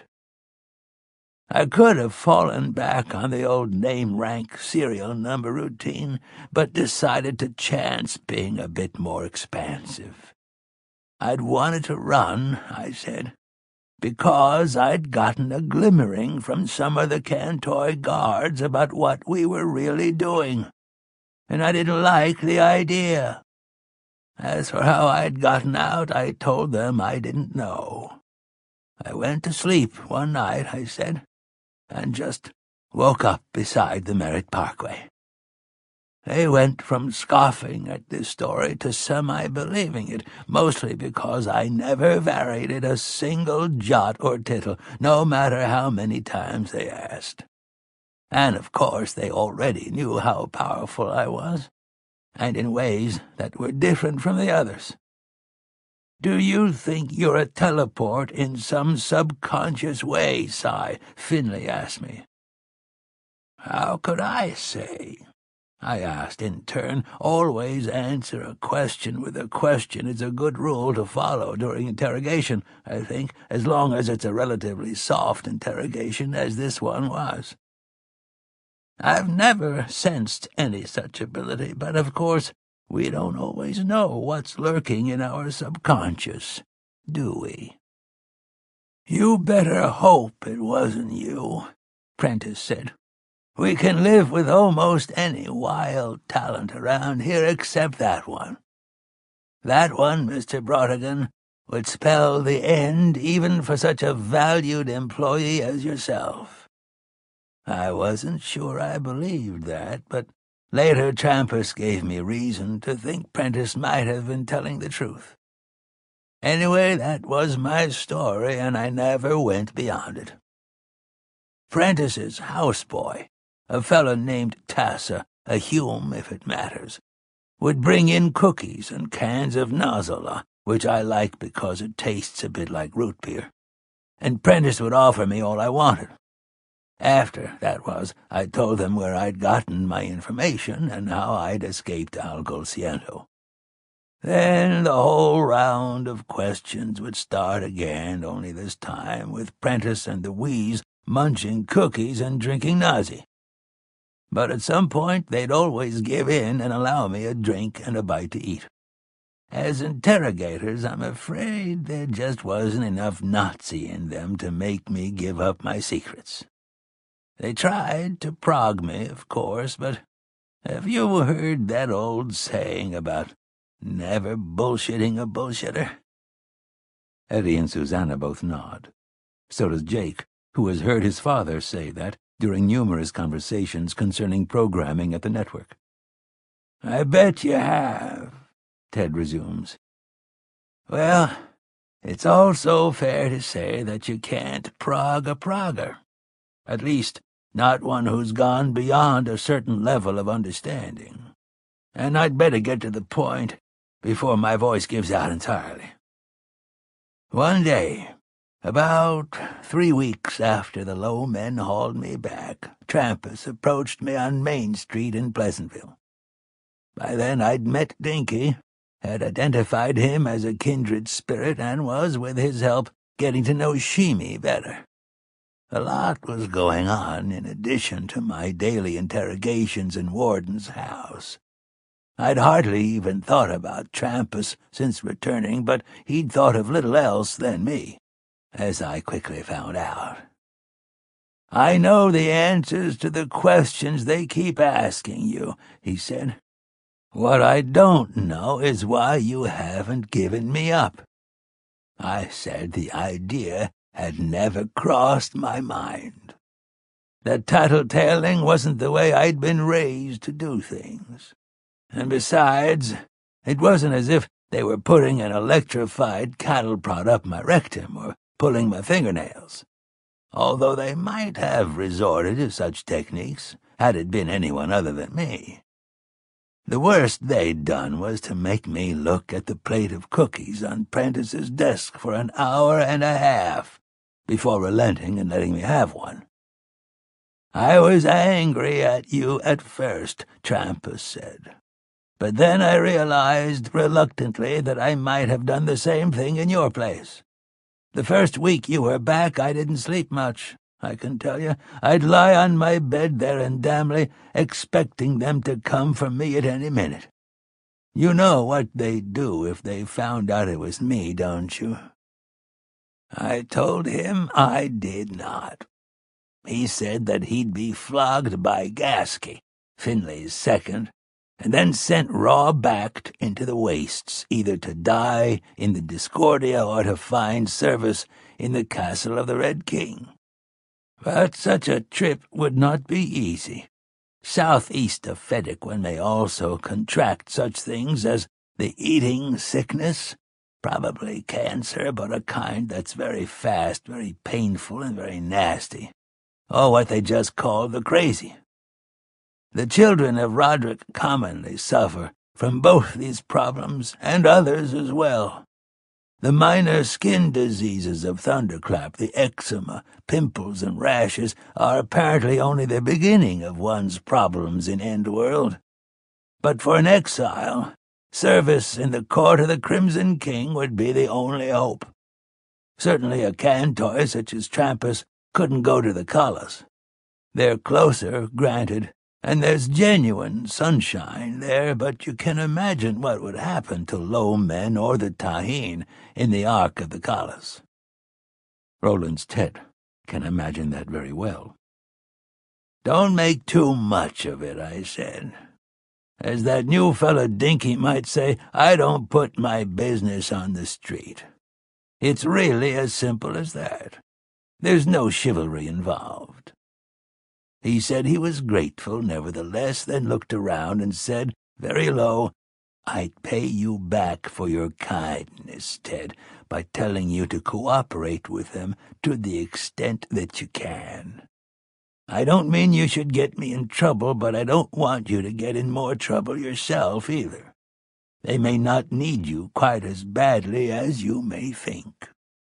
I could have fallen back on the old name-rank serial number routine, but decided to chance being a bit more expansive. I'd wanted to run, I said, because I'd gotten a glimmering from some of the Cantoy guards about what we were really doing, and I didn't like the idea. As for how I'd gotten out, I told them I didn't know. I went to sleep one night, I said, and just woke up beside the Merritt Parkway. They went from scoffing at this story to semi-believing it, mostly because I never varied it a single jot or tittle, no matter how many times they asked. And of course they already knew how powerful I was, and in ways that were different from the others. "Do you think you're a teleport in some subconscious way, Si?" Finley asked me. "How could I say?" I asked in turn. Always answer a question with a question is a good rule to follow during interrogation, I think, as long as it's a relatively soft interrogation as this one was. "I've never sensed any such ability, but of course we don't always know what's lurking in our subconscious, do we?" "You better hope it wasn't you," Prentice said. "We can live with almost any wild talent around here except that one. That one, Mister Brodigan, would spell the end even for such a valued employee as yourself." I wasn't sure I believed that, but later Trampas gave me reason to think Prentice might have been telling the truth. Anyway, that was my story, and I never went beyond it. Prentice's houseboy, a fellow named Tassa, a Hume if it matters, would bring in cookies and cans of Nozola, which I like because it tastes a bit like root beer, and Prentice would offer me all I wanted. After, that was, I told them where I'd gotten my information and how I'd escaped Algol Ciento. Then the whole round of questions would start again, only this time with Prentice and the Wheeze munching cookies and drinking nazi. But at some point they'd always give in and allow me a drink and a bite to eat. As interrogators, I'm afraid there just wasn't enough Nazi in them to make me give up my secrets. They tried to prog me, of course, but have you heard that old saying about never bullshitting a bullshitter? Eddie and Susanna both nod. So does Jake, who has heard his father say that during numerous conversations concerning programming at the network. "I bet you have," Ted resumes. "Well, it's also fair to say that you can't prog a progger. At least, not one who's gone beyond a certain level of understanding. And I'd better get to the point before my voice gives out entirely. One day, about three weeks after the low men hauled me back, Trampas approached me on Main Street in Pleasantville. By then I'd met Dinky, had identified him as a kindred spirit, and was, with his help, getting to know Shimi better. A lot was going on in addition to my daily interrogations in Warden's house. I'd hardly even thought about Trampas since returning, but he'd thought of little else than me, as I quickly found out. "I know the answers to the questions they keep asking you," he said. "What I don't know is why you haven't given me up." I said the idea had never crossed my mind. That tattletailing wasn't the way I'd been raised to do things. And besides, it wasn't as if they were putting an electrified cattle prod up my rectum or pulling my fingernails, although they might have resorted to such techniques had it been anyone other than me. The worst they'd done was to make me look at the plate of cookies on Prentice's desk for an hour and a half before relenting and letting me have one. "I was angry at you at first," Trampas said. "But then I realized reluctantly that I might have done the same thing in your place. The first week you were back I didn't sleep much, I can tell you. I'd lie on my bed there in Damley, expecting them to come for me at any minute. You know what they'd do if they found out it was me, don't you?" I told him I did not. He said that he'd be flogged by Gasky, Finley's second, and then sent raw-backed into the wastes, either to die in the Discordia or to find service in the castle of the Red King. But such a trip would not be easy. Southeast of Feddic one may also contract such things as the eating sickness, probably cancer, but a kind that's very fast, very painful, and very nasty, or what they just call the crazy. The children of Roderick commonly suffer from both these problems and others as well. The minor skin diseases of Thunderclap, the eczema, pimples, and rashes, are apparently only the beginning of one's problems in Endworld. But for an exile, service in the court of the Crimson King would be the only hope. Certainly a Cantor such as Trampas couldn't go to the Colossus. They're closer, granted, and there's genuine sunshine there, but you can imagine what would happen to low men or the Taheen in the Ark of the Colossus. Roland's Ted can imagine that very well. Don't make too much of it, I said. As that new fella Dinky might say, I don't put my business on the street. It's really as simple as that. There's no chivalry involved. He said he was grateful, nevertheless, then looked around and said, very low, I'd pay you back for your kindness, Ted, by telling you to cooperate with them to the extent that you can. I don't mean you should get me in trouble, but I don't want you to get in more trouble yourself, either. They may not need you quite as badly as you may think.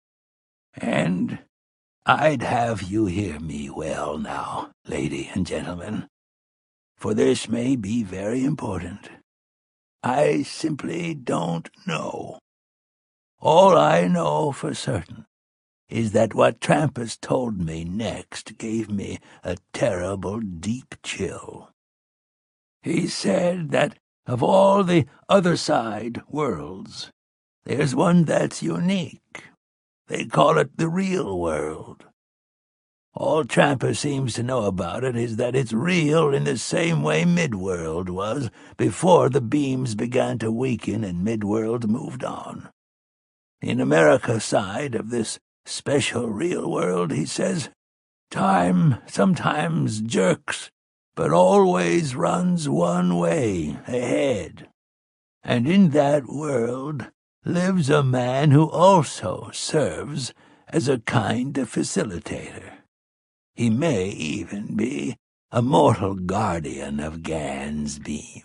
And I'd have you hear me well now, lady and gentlemen, for this may be very important. I simply don't know. All I know for certain is that what Trampas told me next gave me a terrible deep chill. He said that of all the other side worlds, there's one that's unique. They call it the real world. All Trampas seems to know about it is that it's real in the same way Midworld was before the beams began to weaken and Midworld moved on. In America's side of this special real world, he says, time sometimes jerks, but always runs one way ahead. And in that world lives a man who also serves as a kind of facilitator. He may even be a mortal guardian of Gan's beam.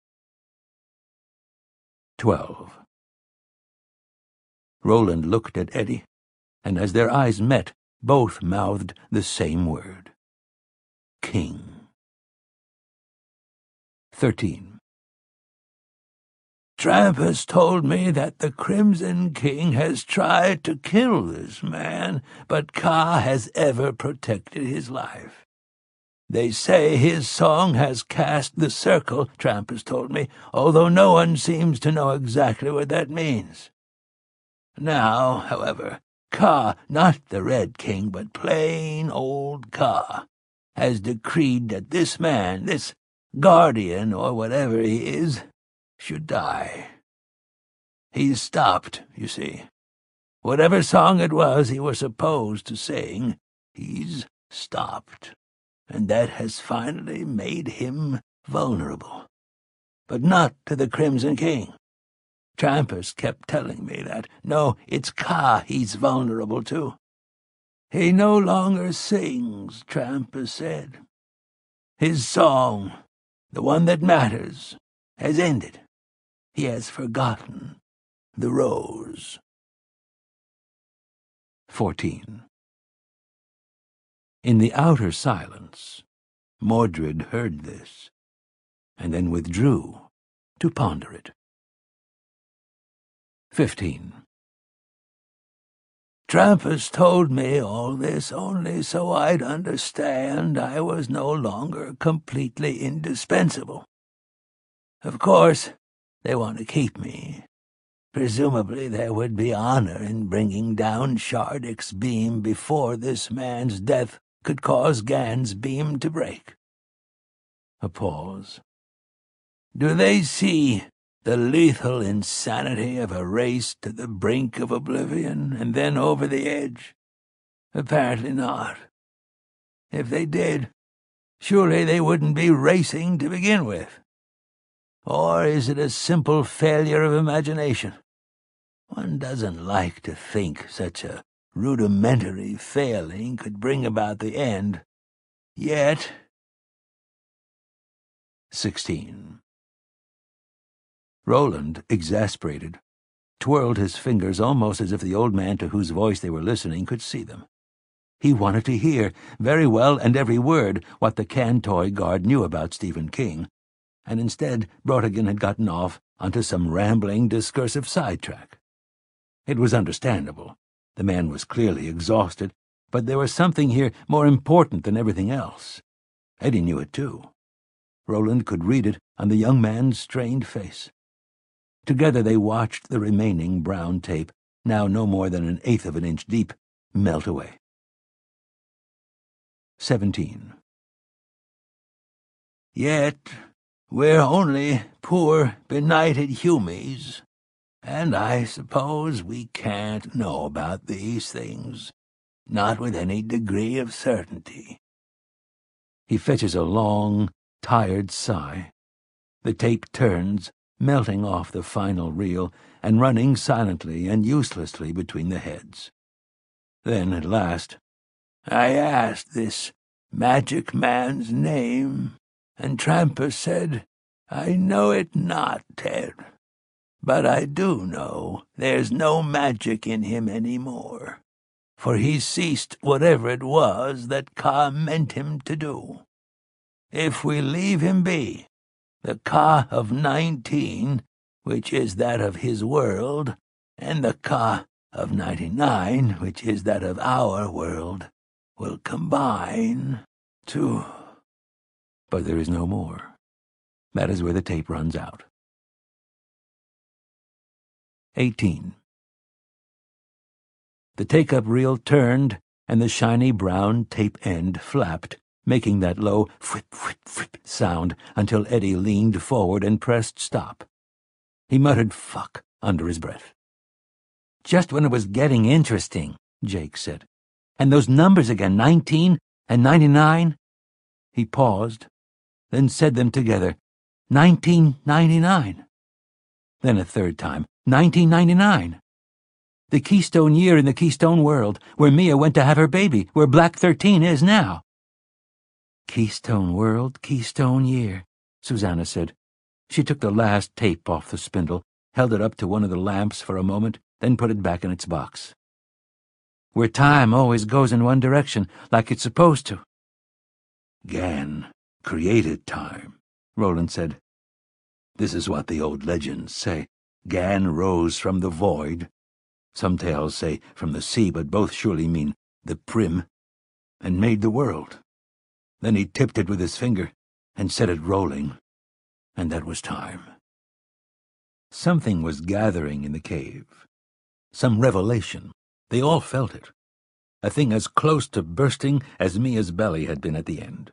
Twelve. Roland looked at Eddie, and as their eyes met, both mouthed the same word. King. Thirteen. Trampas told me that the Crimson King has tried to kill this man, but Ka has ever protected his life. They say his song has cast the circle, Trampas told me, although no one seems to know exactly what that means. Now, however, Ka, not the Red King, but plain old Ka, has decreed that this man, this guardian or whatever he is, should die. He's stopped, you see. Whatever song it was he was supposed to sing, he's stopped, and that has finally made him vulnerable. But not to the Crimson King. Trampas kept telling me that. No, it's Ka he's vulnerable to. He no longer sings, Trampas said. His song, the one that matters, has ended. He has forgotten the rose. Fourteen. In the outer silence, Mordred heard this, and then withdrew to ponder it. Fifteen. Trampas told me all this only so I'd understand I was no longer completely indispensable. Of course, they want to keep me. Presumably there would be honor in bringing down Shardic's beam before this man's death could cause Gan's beam to break. A pause. Do they see the lethal insanity of a race to the brink of oblivion and then over the edge? Apparently not. If they did, surely they wouldn't be racing to begin with. Or is it a simple failure of imagination? One doesn't like to think such a rudimentary failing could bring about the end. Yet... Sixteen. Roland, exasperated, twirled his fingers almost as if the old man to whose voice they were listening could see them. He wanted to hear, very well and every word, what the Cantoy Guard knew about Stephen King, and instead Brautigan had gotten off onto some rambling, discursive sidetrack. It was understandable. The man was clearly exhausted, but there was something here more important than everything else. Eddie knew it too. Roland could read it on the young man's strained face. Together they watched the remaining brown tape, now no more than an eighth of an inch deep, melt away. Seventeen. Yet we're only poor, benighted humies, and I suppose we can't know about these things, not with any degree of certainty. He fetches a long, tired sigh. The tape turns, melting off the final reel and running silently and uselessly between the heads. Then, at last, I asked this magic man's name, and Tramper said, I know it not, Ted, but I do know there's no magic in him any more, for he's ceased whatever it was that Ka meant him to do. If we leave him be, the Ka of nineteen, which is that of his world, and the Ka of ninety-nine, which is that of our world, will combine to... But there is no more. That is where the tape runs out. Eighteen. The take-up reel turned, and the shiny brown tape end flapped, making that low frip, frip, frip sound until Eddie leaned forward and pressed stop. He muttered fuck under his breath. Just when it was getting interesting, Jake said. And those numbers again, nineteen and ninety-nine? He paused, then said them together, nineteen ninety-nine. Then a third time, nineteen ninety-nine. The Keystone year in the Keystone world, where Mia went to have her baby, where Black thirteen is now. Keystone world, Keystone year, Susanna said. She took the last tape off the spindle, held it up to one of the lamps for a moment, then put it back in its box. Where time always goes in one direction, like it's supposed to. Gan created time, Roland said. This is what the old legends say. Gan rose from the void. Some tales say from the sea, but both surely mean the prim, and made the world. Then he tipped it with his finger and set it rolling, and that was time. Something was gathering in the cave. Some revelation. They all felt it. A thing as close to bursting as Mia's belly had been at the end.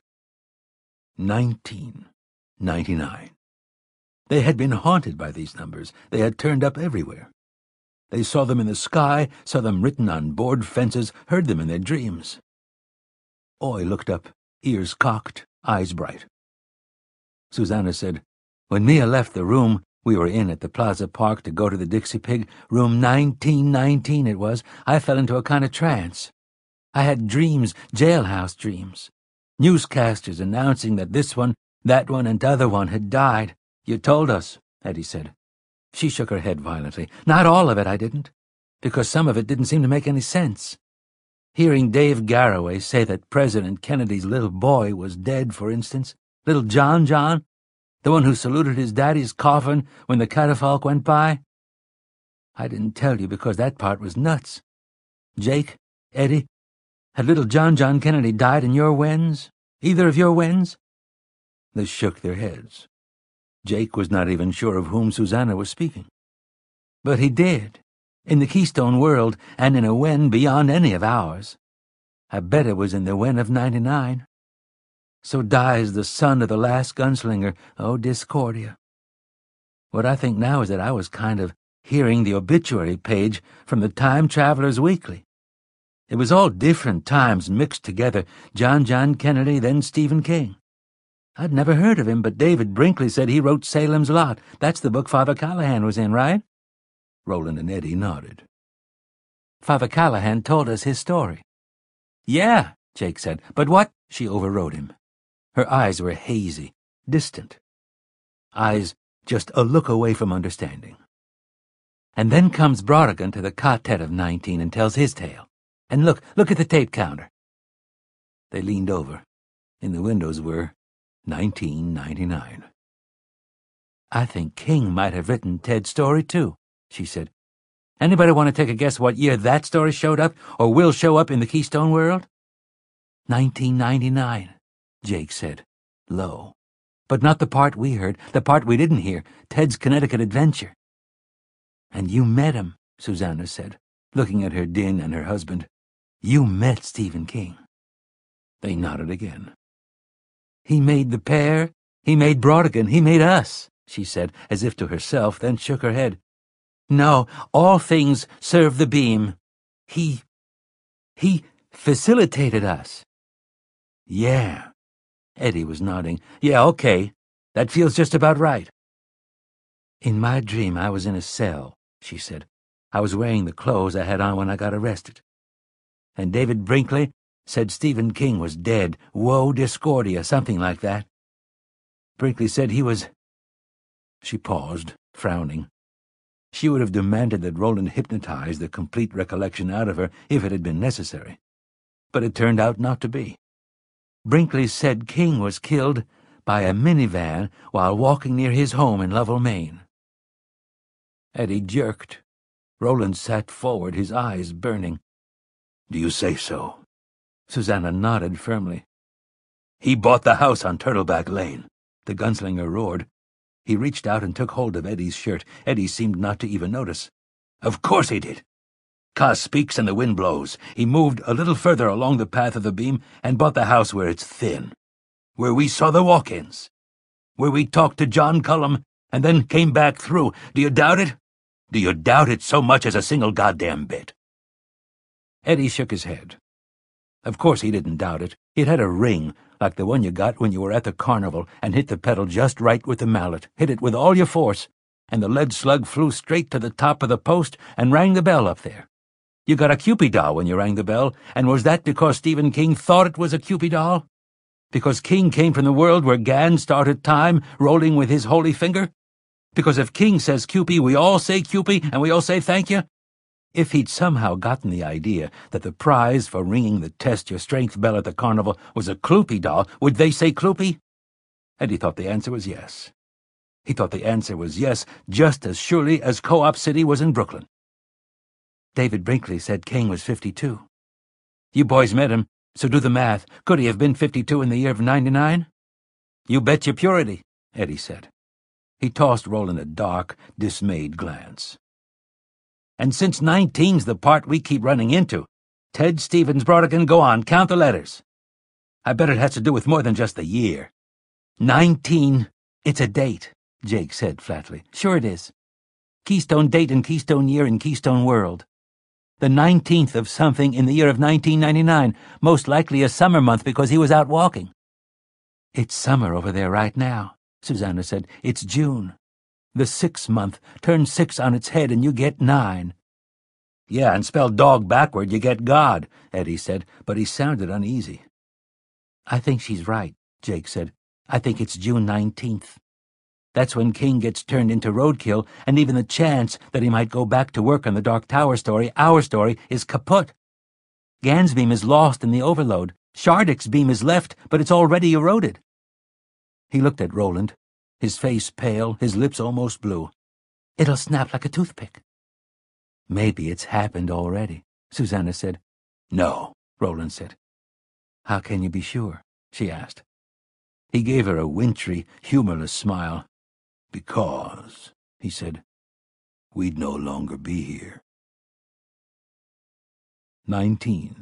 Nineteen ninety-nine. They had been haunted by these numbers. They had turned up everywhere. They saw them in the sky, saw them written on board fences, heard them in their dreams. Oy looked up, ears cocked, eyes bright. Susanna said, When Mia left the room we were in at the Plaza Park to go to the Dixie Pig, room nineteen nineteen it was, I fell into a kind of trance. I had dreams, jailhouse dreams. Newscasters announcing that this one, that one, and t'other one had died. You told us, Eddie said. She shook her head violently. Not all of it, I didn't, because some of it didn't seem to make any sense. Hearing Dave Garraway say that President Kennedy's little boy was dead, for instance, little John John, the one who saluted his daddy's coffin when the catafalque went by. I didn't tell you because that part was nuts. Jake, Eddie, had little John John Kennedy died in your wens? Either of your wens? They shook their heads. Jake was not even sure of whom Susanna was speaking. But he did, in the Keystone world, and in a wen beyond any of ours. I bet it was in the wen of ninety-nine. So dies the son of the last gunslinger, oh Discordia. What I think now is that I was kind of hearing the obituary page from the Time Traveler's Weekly. It was all different times mixed together, John John Kennedy, then Stephen King. I'd never heard of him, but David Brinkley said he wrote Salem's Lot. That's the book Father Callahan was in, right? Roland and Eddie nodded. Father Callahan told us his story. Yeah, Jake said, but what? She overrode him. Her eyes were hazy, distant. Eyes just a look away from understanding. And then comes Brodigan to the quartet of nineteen and tells his tale. And look, look at the tape counter. They leaned over. In the windows were nineteen ninety-nine. I think King might have written Ted's story, too, she said. Anybody want to take a guess what year that story showed up or will show up in the Keystone World? nineteen ninety-nine, Jake said, low. But not the part we heard, the part we didn't hear, Ted's Connecticut adventure. And you met him, Susanna said, looking at her Din and her husband. You met Stephen King. They nodded again. He made the pair, he made Brodigan, he made us, she said, as if to herself, then shook her head. No, all things serve the beam. He, he facilitated us. Yeah. Eddie was nodding. Yeah, okay. That feels just about right. In my dream, I was in a cell, she said. I was wearing the clothes I had on when I got arrested. And David Brinkley said Stephen King was dead, woe discordia, something like that. Brinkley said he was... She paused, frowning. She would have demanded that Roland hypnotize the complete recollection out of her if it had been necessary. But it turned out not to be. Brinkley said King was killed by a minivan while walking near his home in Lovell, Maine. Eddie jerked. Roland sat forward, his eyes burning. Do you say so? Susanna nodded firmly. He bought the house on Turtleback Lane, the gunslinger roared. He reached out and took hold of Eddie's shirt. Eddie seemed not to even notice. Of course he did. Ka speaks and the wind blows. He moved a little further along the path of the beam and bought the house where it's thin, where we saw the walk-ins, where we talked to John Cullum and then came back through. Do you doubt it? Do you doubt it so much as a single goddamn bit? Eddie shook his head. Of course he didn't doubt it. It had a ring, like the one you got when you were at the carnival, and hit the pedal just right with the mallet, hit it with all your force, and the lead slug flew straight to the top of the post and rang the bell up there. You got a Cupid doll when you rang the bell, and was that because Stephen King thought it was a Cupid doll? Because King came from the world where Gan started time, rolling with his holy finger? Because if King says Cupid, we all say Cupid, and we all say thank you? If he'd somehow gotten the idea that the prize for ringing the test your strength bell at the carnival was a Kloopy doll, would they say Kloopy? Eddie thought the answer was yes. He thought the answer was yes, just as surely as Co-op City was in Brooklyn. David Brinkley said King was fifty-two. You boys met him, so do the math. Could he have been fifty-two in the year of ninety-nine? You bet your purity, Eddie said. He tossed Roland a dark, dismayed glance. And since nineteen's the part we keep running into, Ted Stevens Brodigan, go on, count the letters. I bet it has to do with more than just the year. Nineteen, it's a date, Jake said flatly. Sure it is. Keystone date and Keystone year in Keystone World. The nineteenth of something in the year of nineteen ninety-nine, most likely a summer month because he was out walking. It's summer over there right now, Susanna said. It's June. The sixth month, turn six on its head and you get nine. Yeah, and spell dog backward, you get God, Eddie said, but he sounded uneasy. I think she's right, Jake said. I think it's June nineteenth. That's when King gets turned into roadkill, and even the chance that he might go back to work on the Dark Tower story, our story, is kaput. Gan's beam is lost in the overload. Shardick's beam is left, but it's already eroded. He looked at Roland, his face pale, his lips almost blue. It'll snap like a toothpick. Maybe it's happened already, Susanna said. No, Roland said. How can you be sure? She asked. He gave her a wintry, humorless smile. Because, he said, we'd no longer be here. Nineteen.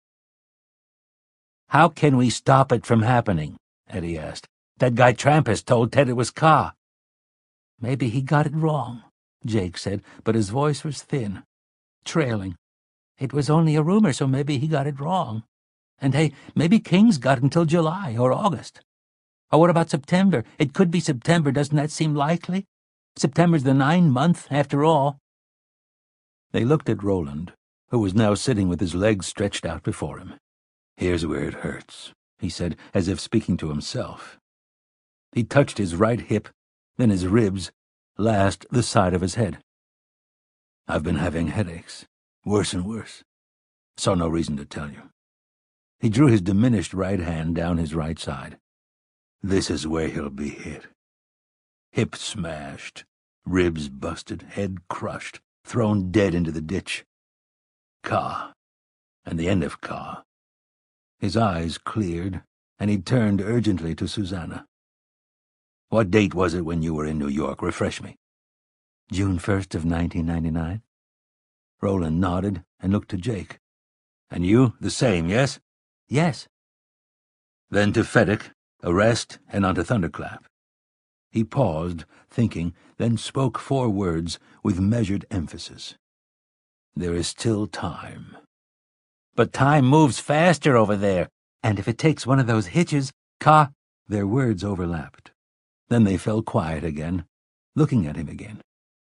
How can we stop it from happening? Eddie asked. That guy Trampus told Ted it was Ka. Maybe he got it wrong, Jake said, but his voice was thin, trailing. It was only a rumor, so maybe he got it wrong. And hey, maybe King's got until July or August. Or what about September? It could be September. Doesn't that seem likely? September's the nine month, after all. They looked at Roland, who was now sitting with his legs stretched out before him. "Here's where it hurts," he said, as if speaking to himself. He touched his right hip, then his ribs, last the side of his head. "I've been having headaches, worse and worse. Saw no reason to tell you." He drew his diminished right hand down his right side. "This is where he'll be hit. Hip smashed, ribs busted, head crushed, thrown dead into the ditch. Ka, and the end of Ka." His eyes cleared, and he turned urgently to Susanna. "What date was it when you were in New York? Refresh me." June first of nineteen ninety-nine. Roland nodded and looked to Jake. "And you, the same, yes?" "Yes." "Then to Fedek, arrest, and on to Thunderclap." He paused, thinking, then spoke four words with measured emphasis. "There is still time." "But time moves faster over there, and if it takes one of those hitches, Ka—" Their words overlapped. Then they fell quiet again, looking at him again.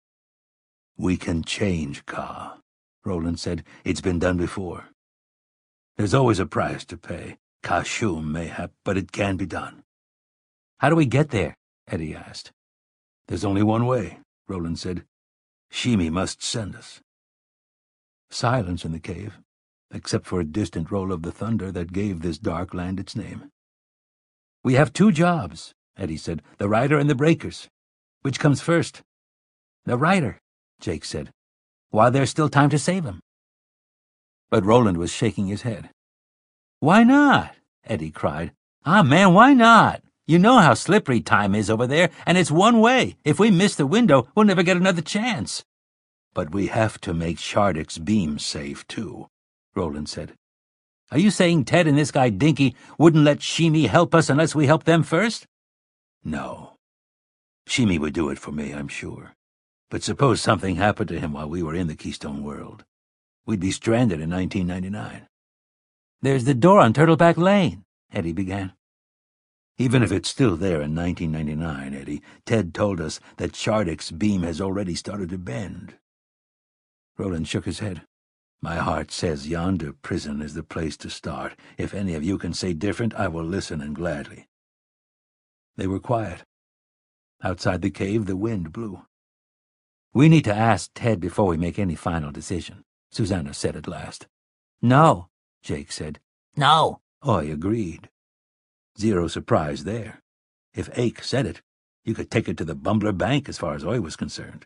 "We can change Ka," Roland said. "It's been done before. There's always a price to pay. Kashum, mayhap, but it can be done." "How do we get there?" Eddie asked. "There's only one way," Roland said. "Shimi must send us." Silence in the cave, except for a distant roll of the thunder that gave this dark land its name. "We have two jobs," Eddie said, "the rider and the breakers. Which comes first?" "The rider," Jake said, "while there's still time to save him." But Roland was shaking his head. "Why not?" Eddie cried. "Ah, man, why not? You know how slippery time is over there, and it's one way. If we miss the window, we'll never get another chance." "But we have to make Shardik's beam safe, too," Roland said. "Are you saying Ted and this guy Dinky wouldn't let Shimi help us unless we help them first?" "No. Shimi would do it for me, I'm sure. But suppose something happened to him while we were in the Keystone World. We'd be stranded in nineteen ninety-nine. "There's the door on Turtleback Lane," Eddie began. "Even if it's still there in nineteen ninety-nine, Eddie, Ted told us that Shardik's beam has already started to bend." Roland shook his head. "My heart says yonder prison is the place to start. If any of you can say different, I will listen, and gladly." They were quiet. Outside the cave, the wind blew. "We need to ask Ted before we make any final decision," Susanna said at last. "No," Jake said. "No." Oy agreed. Zero surprise there. If Ake said it, you could take it to the Bumbler Bank as far as Oy was concerned.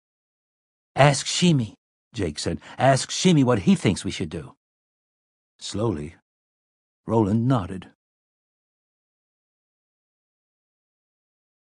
"Ask Shimi," Jake said. "Ask Shimi what he thinks we should do." Slowly, Roland nodded.